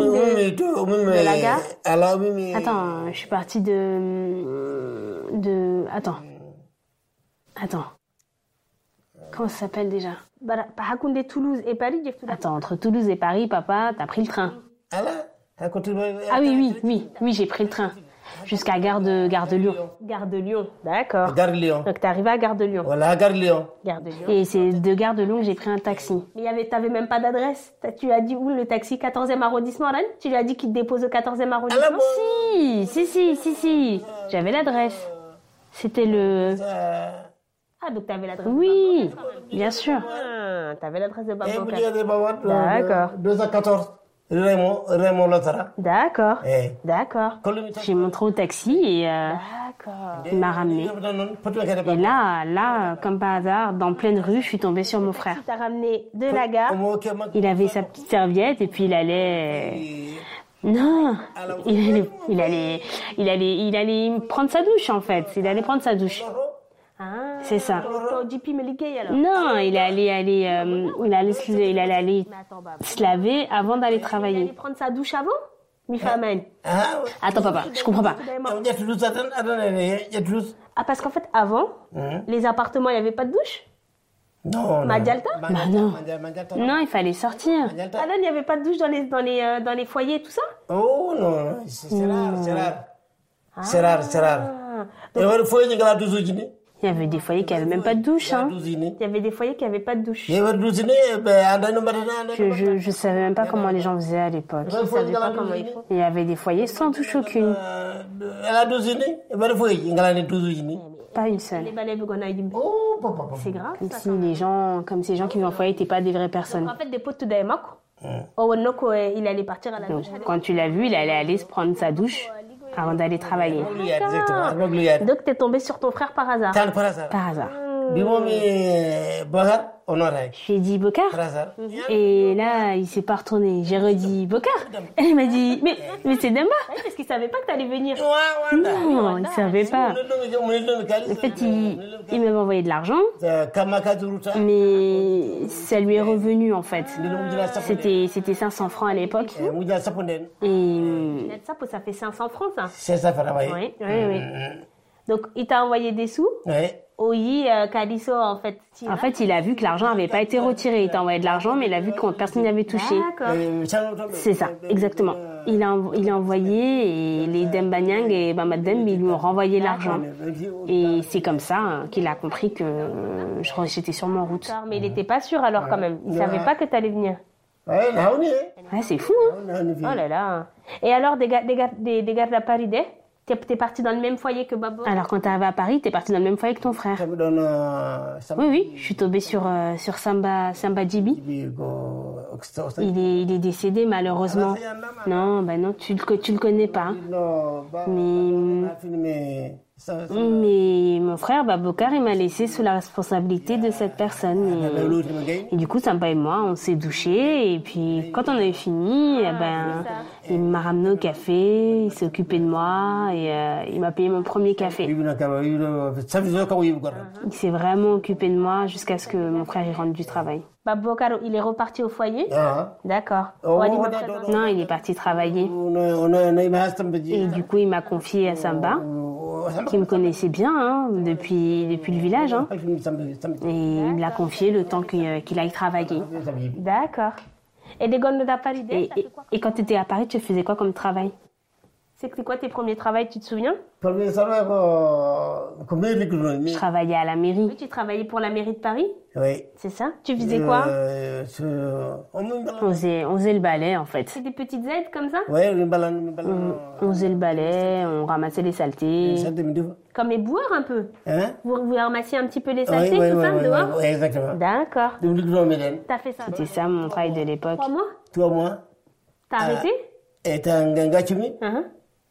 de, de la gare. Attends, je suis partie de... de... Attends. Attends. Comment ça s'appelle déjà? Hakoundé, Toulouse et Paris. Attends, entre Toulouse et Paris, papa, t'as pris le train. Ah là? Ah oui, oui, oui, oui, j'ai pris le train. Jusqu'à Gare de, Gare de Lyon. Gare de Lyon, d'accord. Gare de Lyon. Donc t'es arrivé à Gare de Lyon. Voilà, Gare de Lyon. Gare de Lyon. Et c'est de Gare de Lyon que j'ai pris un taxi. Mais t'avais même pas d'adresse. Tu lui as dit où le taxi? quatorzième arrondissement, Rennes? Tu lui as dit qu'il te dépose au quatorzième arrondissement? Ah là, si, si, si, si, si. J'avais l'adresse. C'était le... Ah, donc t'avais l'adresse? Oui, bien sûr. Ah, t'avais l'adresse de Bamboka. D'accord. deux cent quatorze. Raymond, Raymond Lotara. D'accord. Hey. D'accord. J'ai montré au taxi et euh, il m'a ramené. Et là, là, comme par hasard, dans pleine rue, je suis tombée sur mon frère. Il t'a ramené de la gare. Il avait sa petite serviette et puis il allait... Non, il allait, il allait, il allait, il allait prendre sa douche en fait. Il allait prendre sa douche. Ah, c'est ça. Non, il allait aller, euh, il allait, se, il allait aller se laver avant d'aller travailler. Il allait prendre sa douche avant? Attends, papa, je comprends pas. Ah, parce qu'en fait, avant, les appartements, il n'y avait pas de douche? Non, Madialta? Bah non. Non, il fallait sortir. Ah là, il n'y avait pas de douche dans les, dans les, euh, dans les foyers et tout ça? Oh non, c'est rare, c'est rare. C'est rare, c'est rare. Et le foyer, il y a la douche. Il y avait des foyers qui n'avaient même pas de douche. Hein. Il y avait des foyers qui n'avaient pas de douche. Je, je, je savais même pas comment les gens faisaient à l'époque. Je savais pas comment ils font. Il y avait des foyers sans douche aucune. Pas une seule. C'est grave. Comme si les gens, comme ces gens qui vivaient en foyer n'étaient pas des vraies personnes. En fait, des potes tout d'Aïmak. Il allait partir à la douche. Donc, quand tu l'as vu, il allait aller se prendre sa douche avant d'aller travailler. Donc, tu es tombé sur ton frère par hasard. Par hasard. Par hasard. Je lui ai dit Bokar. Et là, il s'est pas retourné. J'ai redit Bokar. Et il m'a dit, mais, mais c'est Demba. Parce qu'il savait pas que tu allais venir. Non, il savait pas. En fait, il, il m'avait envoyé de l'argent. Mais ça lui est revenu, en fait. C'était, c'était cinq cents francs à l'époque. Et ça fait cinq cents francs, ça. C'est ça, oui. Oui, oui. Donc, il t'a envoyé des sous. Oui. Oui, euh, Calisso, en fait. En fait, il a vu que l'argent n'avait pas été retiré. Il t'a envoyé de l'argent, mais il a vu que personne n'y avait touché. D'accord. C'est ça, exactement. Il a, il a envoyé et les Dembanyang et Bamadem, ils lui ont renvoyé l'argent. Et c'est comme ça hein, qu'il a compris que euh, j'étais sur mon route. Mais il n'était pas sûr alors quand même. Il ne savait pas que tu allais venir. Ouais, là on est. Ouais, c'est fou. Hein. Oh là là. Et alors, des gars, des gars, des, des gars de la Paris, T'es, t'es parti dans le même foyer que Babo? Alors quand t'es arrivé à Paris, t'es parti dans le même foyer que ton frère? Oui, oui, je suis tombée sur, euh, sur Samba, Samba Djibi. Il est, il est décédé malheureusement. Non, bah non, tu le, tu le connais pas. Mais... Mais mon frère Babocar, il m'a laissé sous la responsabilité de cette personne. Et, et du coup, Samba et moi, on s'est douchés. Et puis, quand on avait fini, eh ben, il m'a ramené au café, il s'est occupé de moi et euh, il m'a payé mon premier café. Il s'est vraiment occupé de moi jusqu'à ce que mon frère y rentre du travail. Babocar, il est reparti au foyer? Ah. D'accord. Oh, non, il est parti travailler. Et du coup, il m'a confié à Samba, qui me connaissait bien hein, depuis, depuis le village. Hein. Et il me l'a confié le temps qu'il, qu'il aille travailler. D'accord. Et, et, et, et quand tu étais à Paris, tu faisais quoi comme travail? C'est quoi tes premiers travaux, tu te souviens? Je travaillais à la mairie. Oui, tu travaillais pour la mairie de Paris? Oui. C'est ça? Tu faisais quoi? euh, je... on, faisait, on faisait le balai en fait. C'est des petites aides comme ça? Oui, on, on faisait le balai, on ramassait les saletés. Comme les boueurs un peu? Hein? Vous, vous ramassiez un petit peu les saletés, oui, oui, tout oui, ça, oui, dehors? Oui, exactement. D'accord. T'as fait ça? C'était ça mon travail de l'époque. Trois mois? Trois mois. T'as ah. arrêté? Et t'as un gangachumi? uh-huh.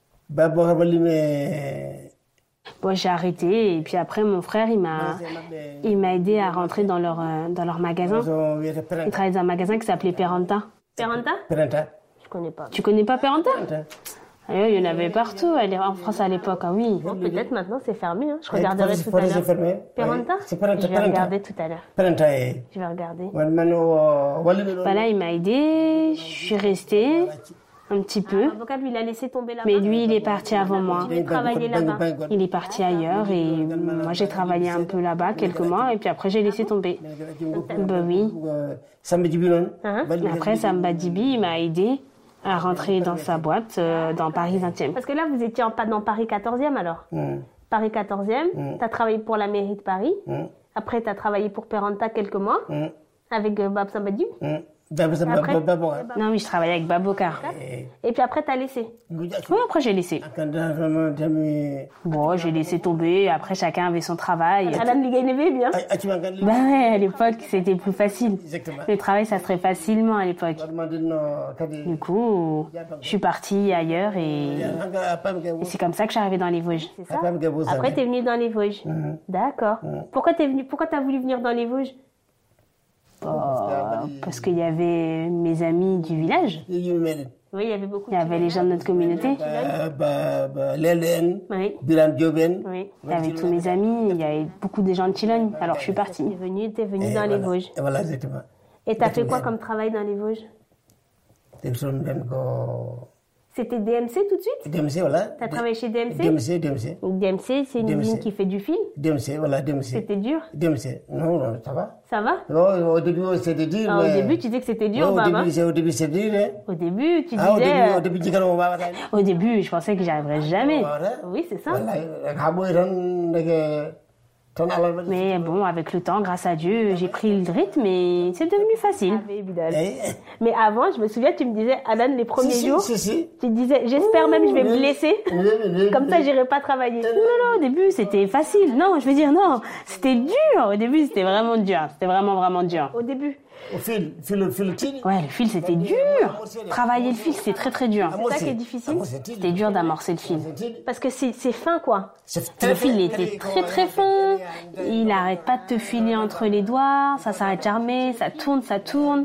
Bon, j'ai arrêté et puis après mon frère il m'a il m'a aidé à rentrer dans leur dans leur magasin. Il travaillait dans un magasin qui s'appelait Peranta. Peranta? Peranta. Je connais pas. Tu connais pas Peranta? Alors, il y en avait partout en France à l'époque, ah oui. Bon, peut-être maintenant c'est fermé, hein. Je regarderai tout à l'heure. Peranta? Je vais regarder tout à l'heure. Je vais regarder. Voilà, il m'a aidé, je suis restée. Un petit peu. Ah, l'avocat, lui, il a laissé tomber là-bas. Mais lui, il est parti avant moi. Il travaillait là-bas. Il est parti ailleurs et moi, j'ai travaillé un peu là-bas quelques mois et puis après, j'ai laissé tomber. Ben oui. Après, Samba Djibi, il m'a aidé à rentrer dans sa boîte euh, dans Paris vingtième. Parce que là, vous étiez en, dans Paris quatorzième alors? mm. Paris quatorzième, mm. tu as travaillé pour la mairie de Paris. Mm. Après, tu as travaillé pour Peranta quelques mois mm. avec euh, Bab Samba Djibi. Mm. Après, non, oui, je travaillais avec Babocar. Et, et puis après, t'as laissé? Oui, après, j'ai laissé. Bon, j'ai laissé tomber. Après, chacun avait son travail. Alan lui gagnait bien. Bah ouais, à l'époque, c'était plus facile. Le travail, ça se fait facilement à l'époque. Du coup, je suis partie ailleurs et, et c'est comme ça que je suis arrivée dans les Vosges. C'est ça? Après, t'es venue dans les Vosges. Mm-hmm. D'accord. Mm-hmm. Pourquoi t'es venu, pourquoi t'as voulu venir dans les Vosges? Oh, parce qu'il y avait mes amis du village. Oui, il y avait beaucoup. Il y avait les gens de notre communauté. Oui. Oui. Il y avait tous mes amis. Il y avait beaucoup de gens de Chilogne. Alors je suis partie. T'es venue, t'es venue dans les Vosges. Voilà, exactement. Et t'as fait quoi comme travail dans les Vosges? C'était D M C tout de suite? D M C, voilà. T'as travaillé chez D M C? D M C, D M C. D M C, c'est une usine qui fait du fil? D M C, voilà, D M C. C'était dur? D M C, non, non, ça va. Ça va? Non, au début, c'était dur. Ah, mais... Au début, tu disais que c'était dur, non, Baba? Au début, au début c'était dur, hein. Au début, tu ah, disais... Au début, au début, au début, je pensais que j'y arriverais jamais. Oui, c'est ça. Mais bon, avec le temps, grâce à Dieu, j'ai pris le rythme et c'est devenu facile. Mais avant, je me souviens, tu me disais, Alan, les premiers si, jours, si, si. tu disais, j'espère même que je vais me blesser, comme ça, j'irai pas travailler. Non, non, au début, c'était facile. Non, je veux dire, non, c'était dur. Au début, c'était vraiment dur. C'était vraiment, vraiment dur. Au début. Au fil, fil, fil, fil. Ouais, le fil, c'était dur. Travailler le fil, c'est très, très dur. C'est ça qui est difficile. C'était dur d'amorcer le fil. Parce que c'est, c'est fin, quoi. Le fil, il était très, très fin. Il n'arrête pas de te filer entre les doigts. Ça s'arrête jamais. Ça tourne, ça tourne.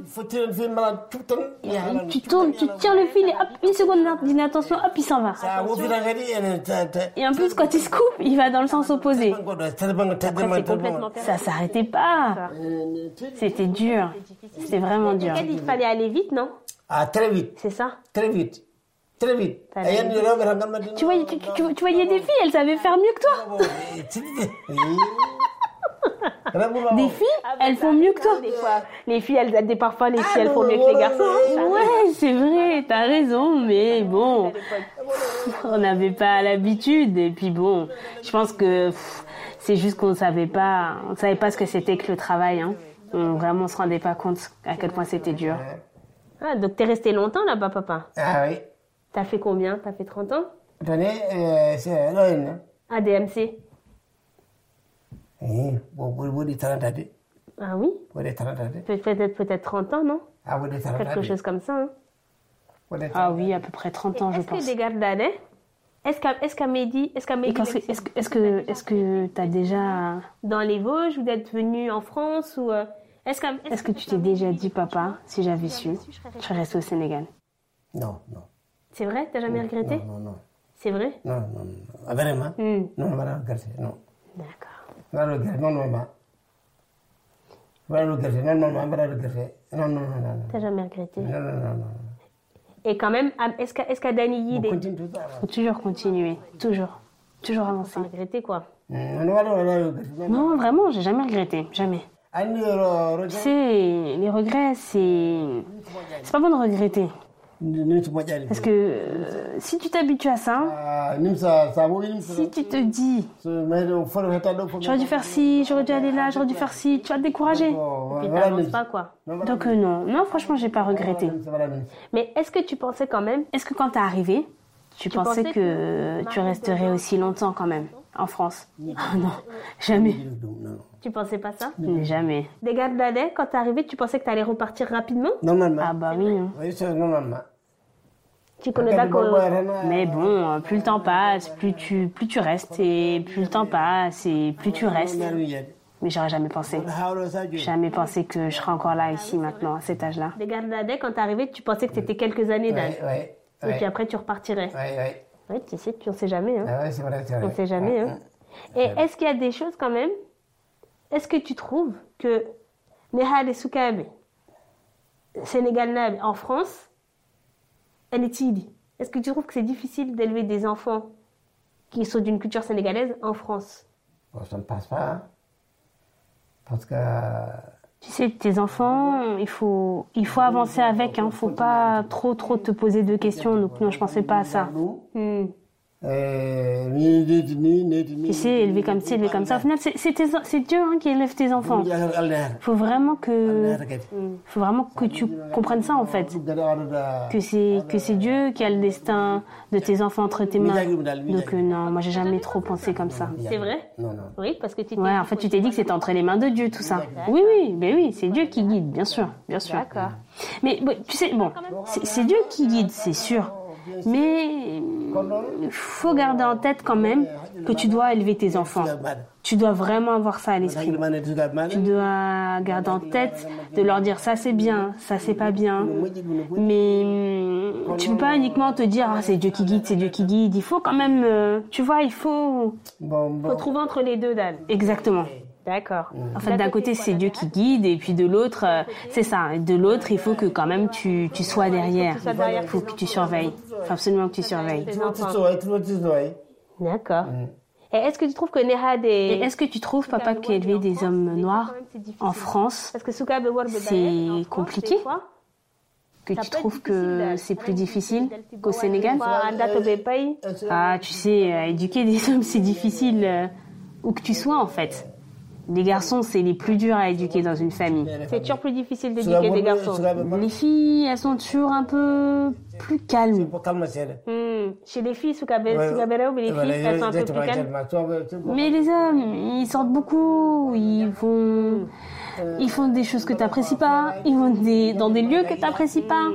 Tu tournes, tu tires le fil et hop, une seconde d'inattention, hop, il s'en va. Et en plus, quand il se coupe, il va dans le sens opposé. Après, c'est complètement perdu. Ça s'arrêtait pas. C'était dur. C'était vraiment dur. Il fallait aller vite, non? Ah, très vite. C'est ça? Très vite. Très vite. Tu voyais, tu, tu, tu voyais des filles, elles savaient faire mieux que toi. Des filles, elles font mieux que toi. Des fois. Les filles, elles, des parfois, les filles, elles font mieux que les garçons. Ouais, c'est vrai, t'as raison, mais bon, on n'avait pas l'habitude. Et puis bon, je pense que pff, c'est juste qu'on savait pas, on savait pas ce que c'était que le travail. Hein. On vraiment on se rendait pas compte à quel point c'était dur. Ah, donc t'es resté longtemps là-bas, papa? Ah oui. T'as fait combien? T'as fait trente ans? c'est Loïne. À D M C. Eh, bon, vous dites trente ans. Ah oui? Peut- Peut-être peut-être trente ans, non? Ah, vous dites Quelque chose comme ça. Hein? Ah oui, à peu près trente ans, je Est-ce pense. que des gardes d'année? Est-ce qu'à est-ce qu'à Mehdi, est-ce qu'à Et Mehdi, quand c'est- Est-ce que est-ce que est-ce que t'as déjà dans les Vosges, vous êtes venu en France ou euh, est-ce qu'à est-ce que tu t'es déjà dit, papa, si j'avais su, je serais restée au Sénégal? Non, non. C'est vrai? T'as jamais regretté? Non, non, non. C'est vrai? Non, non, non. Ah, vraiment? Hmm. Non, on va la regarder, non. D'accord. On va la regarder, non, non, non. On va la regarder, non, non, non, on va la regarder. Non, non, non, non. T'as jamais regretté? Non, non, non, non. Et quand même, à- est-ce qu'à est-ce qu'à Danigui, On des... continue tout ça. Faut toujours continuer, toujours, toujours avancer. T'as regretté quoi? On va la regarder. Non, vraiment, j'ai jamais regretté, jamais. Annie, Tu regarde. sais, les regrets, c'est c'est pas bon de regretter. Parce que euh, si tu t'habitues à ça, si tu te dis j'aurais dû faire ci, j'aurais dû aller là, j'aurais dû faire ci, tu vas te décourager. Et puis t'avances pas quoi. Donc euh, non, non, franchement, j'ai pas regretté. Mais est-ce que tu pensais quand même? Est-ce que quand t'es arrivé, tu, pensais, pensais que, tu resterais aussi longtemps quand même en France? Ah non, jamais, Tu pensais pas ça? jamais. Des gardes d'année, quand t'es arrivé, tu pensais que t'allais repartir rapidement? Normalement. Ah bah oui. hein. Oui, c'est normalement. Tu connais pas que... Mais bon, euh, plus le temps passe, plus tu, plus tu restes, et plus le temps passe, et plus tu restes. Mais j'aurais jamais pensé. Jamais pensé que je serais encore là, ici, maintenant, à cet âge-là. Des gardes d'année, quand t'es arrivé, tu pensais que t'étais quelques années Oui, d'âge. oui. Et puis après, tu repartirais. Oui, oui. Oui, tu sais, tu ne sais jamais. Hein. Ah ouais, c'est vrai, c'est vrai. On ne sait jamais. Hein. Et est-ce qu'il y a des choses quand même? Est-ce que tu trouves que Nehade Soukabe, Sénégal en France, elle est tidi? Est-ce que tu trouves que c'est difficile d'élever des enfants qui sont d'une culture sénégalaise en France? Bon, ça ne passe pas. Hein. Parce que. Tu sais, tes enfants, il faut, il faut avancer avec. Il ne faut pas trop, trop te poser de questions. Donc non, je ne pensais pas à ça. Hmm. Tu sais, élever comme ci, élever comme ça. Au final, c'est, c'est, tes- c'est Dieu hein, qui élève tes enfants. Il faut vraiment que, faut vraiment que tu comprennes ça, en fait. Que c'est, que c'est Dieu qui a le destin de tes enfants entre tes mains. Donc euh, non, moi, j'ai jamais trop pensé comme ça. C'est vrai? Non, non. Oui, parce que tu t'es... Ouais, en fait, tu t'es dit que c'était entre les mains de Dieu, tout ça. Oui, oui, mais oui, c'est Dieu qui guide, bien sûr, bien sûr. D'accord. Mais bon, tu sais, bon, c'est, c'est Dieu qui guide, c'est sûr. Mais il faut garder en tête quand même que tu dois élever tes enfants. Tu dois vraiment avoir ça à l'esprit. Tu dois garder en tête de leur dire ça c'est bien, ça c'est pas bien. Mais tu peux pas uniquement te dire ah, c'est Dieu qui guide, c'est Dieu qui guide. Il faut quand même, euh, tu vois, il faut... Bon, bon. faut trouver entre les deux, Dan. Exactement. D'accord. En fait, d'un côté, c'est Dieu qui guide, et puis de l'autre, euh, c'est ça. Et de l'autre, il faut que quand même tu, tu sois derrière. Il faut que tu surveilles. Il faut absolument que tu surveilles. D'accord. Et est-ce que tu trouves que Nehade Et est-ce que tu trouves, papa, qu'élever des hommes noirs en France, Parce que Soukabe Warbe c'est Daye, en France, compliqué? des fois, que ça tu peut être trouves difficile, que Dan. c'est plus difficile qu'au Sénégal? Anda Tobe Paye. Ah, tu sais, euh, éduquer des hommes, c'est difficile euh, où que tu sois, en fait. Les garçons, c'est les plus durs à éduquer dans une famille. C'est toujours plus difficile d'éduquer des garçons. Les filles, elles sont toujours un peu plus calmes. Hmm. Chez les filles, Soukabe Soukabereo, les filles, elles sont un peu plus calmes. Mais les hommes, ils sortent beaucoup, ils vont, ils font des choses que tu n'apprécies pas, ils vont des, dans des lieux que tu n'apprécies pas.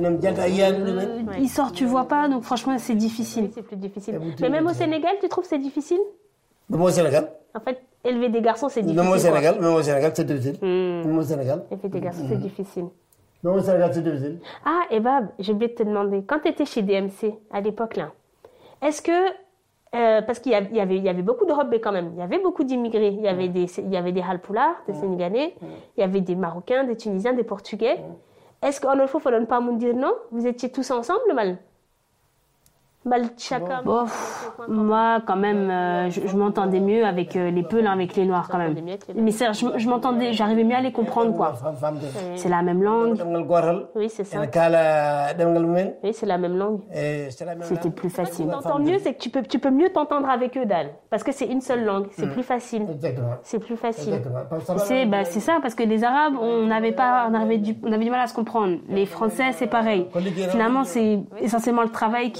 Euh, ils sortent, tu vois pas, donc franchement, c'est difficile. C'est plus difficile. Mais même au Sénégal, tu trouves que c'est difficile? Même au Sénégal. En fait, élever des garçons, c'est difficile. Même au quoi. Sénégal, même au Sénégal, c'est difficile. Hmm. Même au Sénégal. Élever des garçons, c'est difficile. Même au Sénégal, c'est difficile. Ah, et Bab, j'ai oublié de te demander, quand tu étais chez D M C, à l'époque là, est-ce que, euh, parce qu'il y, a- il y avait, il y avait beaucoup de Robés quand même, il y avait beaucoup d'immigrés, il y avait des, il y avait des Halpulaar, des Sénégalais, il y avait des Marocains, des Tunisiens, des Portugais. Est-ce qu'on ne faut pas me dire non? Vous étiez tous ensemble, mal? Mal chacun. Bon, pff, moi, quand même, euh, je, je m'entendais mieux avec euh, les Peuls, avec les Noirs, quand même. Mais ça, je, je m'entendais, j'arrivais mieux à les comprendre, quoi. C'est la même langue, Oui, c'est ça. Oui, Oui, c'est la même langue. c'était plus facile. T'entends mieux, c'est que tu peux, tu peux mieux t'entendre avec eux, Dan. Parce que c'est une seule langue, c'est plus facile. Exactement. C'est plus facile. Exactement. C'est bah, c'est ça, parce que les Arabes, on n'avait pas, on avait du, on avait du mal à se comprendre. Les Français, c'est pareil. Finalement, c'est essentiellement le travail qui nous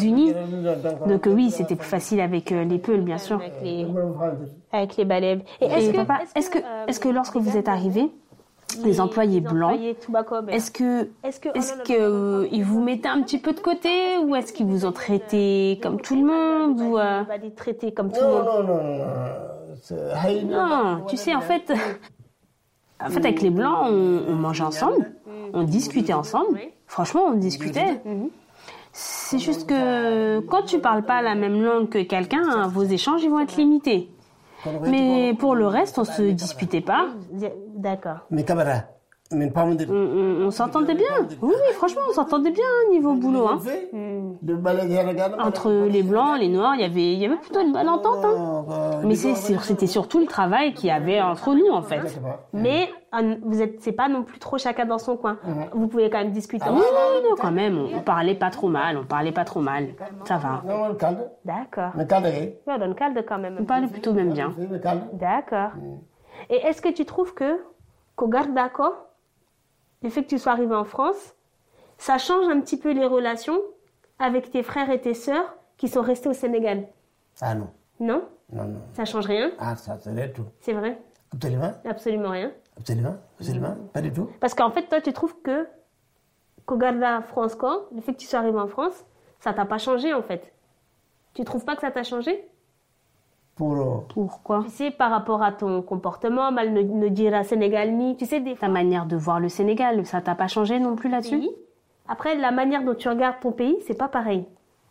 États-Unis. Donc euh, oui, c'était plus facile avec euh, les peuls, bien sûr. Avec les, avec les balais. Et est-ce, Et que, papa, est-ce que, est-ce que lorsque vous êtes arrivé, les employés blancs, est-ce que, est-ce que, est-ce que euh, ils vous mettaient un petit peu de côté ou est-ce qu'ils vous ont traité comme tout le monde ou euh... traité comme tout le monde? Non, non, non, non. Non, tu sais, en fait, en fait, avec les blancs, on, on mangeait ensemble, on discutait ensemble. Franchement, on discutait. C'est juste que quand tu parles pas la même langue que quelqu'un, vos échanges ils vont être limités. Mais pour le reste, on se disputait pas. D'accord. Mais camarades, mais pas on, on, on s'entendait bien. Oui, oui, franchement, on s'entendait bien niveau boulot. Hein. Mm. Entre les blancs, les noirs, il y avait, il y avait plutôt une bonne entente. Hein. Mais c'est, c'était surtout le travail qu'il y avait entre nous, en fait. Mais vous êtes, c'est pas non plus trop chacun dans son coin. Vous pouvez quand même discuter. Oui, oui, oui, quand même. On, on parlait pas trop mal. On parlait pas trop mal. Ça va. D'accord. Mais on donne calde quand même. On parlait plutôt même bien. D'accord. Et est-ce que tu trouves que qu'au Gardaco, le fait que tu sois arrivé en France, ça change un petit peu les relations avec tes frères et tes sœurs qui sont restés au Sénégal? Ah non. Non? Non, non. Ça change rien? Ah, ça, c'est rien du tout. C'est vrai? Absolument. Absolument rien? Absolument, absolument, mmh. Pas du tout. Parce qu'en fait, toi, tu trouves que qu'au Garda France, quoi, le fait que tu sois arrivé en France, ça t'a pas changé, en fait. Tu trouves pas que ça t'a changé? Pour... Pourquoi? Tu sais, par rapport à ton comportement, mal ne, ne dire à Sénégal ni, tu sais, des ta manière de voir le Sénégal, ça t'a pas changé non plus là-dessus? Oui. Après, la manière dont tu regardes ton pays, c'est pas pareil.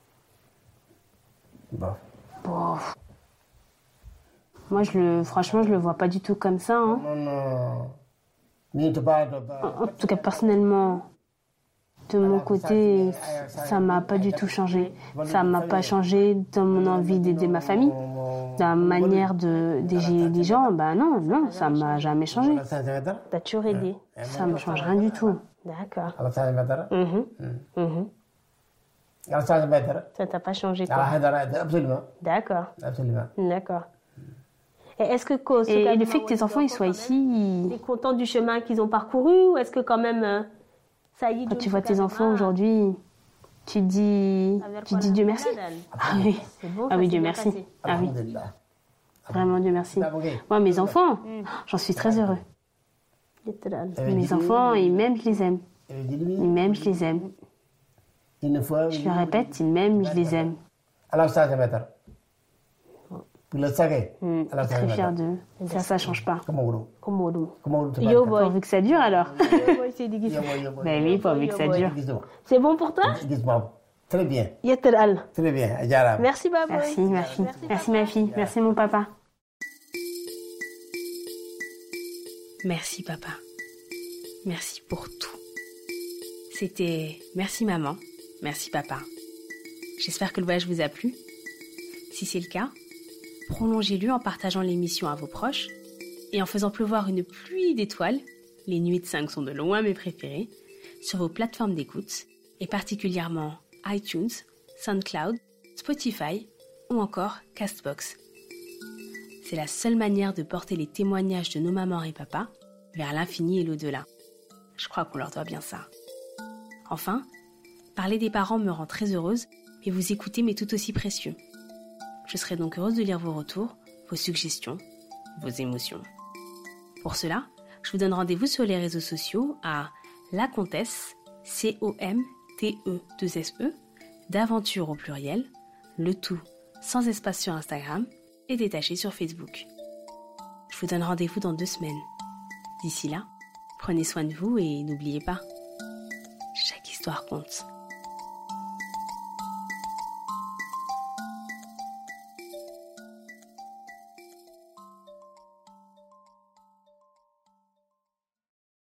Bon. Bon. Moi, je le, franchement, je le vois pas du tout comme ça. Hein. Non, non. En, en tout cas, personnellement, de mon côté, ça m'a pas du tout changé. Ça m'a pas changé dans mon envie d'aider ma famille, dans la manière de d'aider les gens. Ben non, non, ça m'a jamais changé. T'as toujours aidé. Ça me change rien du tout. D'accord. Mm-hmm. Mm-hmm. Ça t'a pas changé quoi? Absolument. D'accord. Absolument. D'accord. Et est-ce que et, et le fait que tes enfants ils soient ici, t'es content du chemin qu'ils ont parcouru ou est-ce que quand même ça y est? Quand tu vois tes enfants aujourd'hui, tu dis, tu dis Dieu merci. Ah oui. Bon, ah oui, Dieu merci. Passé. Ah oui. Vraiment Dieu merci. Moi mes enfants, j'en suis très heureux. Mes enfants, ils m'aiment, je les aime. Ils m'aiment, je les aime. Je le répète, ils m'aiment, je les aime. Alors ça, c'est maître. Mmh, très fière d'eux. Ça, ça change pas. Pourvu que ça dure alors. Ben oui, pourvu que ça dure. C'est bon pour toi? Très bien. Très bien. Merci, Baba. Merci, ma fille. Merci, ma fille. Merci, mon papa. Merci, papa. Merci pour tout. C'était merci, maman. Merci, papa. J'espère que le voyage vous a plu. Si c'est le cas, prolongez-le en partageant l'émission à vos proches et en faisant pleuvoir une pluie d'étoiles, les nuits de cinq sont de loin mes préférées, sur vos plateformes d'écoute et particulièrement iTunes, SoundCloud, Spotify ou encore Castbox. C'est la seule manière de porter les témoignages de nos mamans et papas vers l'infini et l'au-delà. Je crois qu'on leur doit bien ça. Enfin, parler des parents me rend très heureuse et vous écouter m'est tout aussi précieux. Je serai donc heureuse de lire vos retours, vos suggestions, vos émotions. Pour cela, je vous donne rendez-vous sur les réseaux sociaux à La Comtesse, C O M T E deux S E, d'aventure au pluriel, le tout sans espace sur Instagram et détaché sur Facebook. Je vous donne rendez-vous dans deux semaines. D'ici là, prenez soin de vous et n'oubliez pas, chaque histoire compte.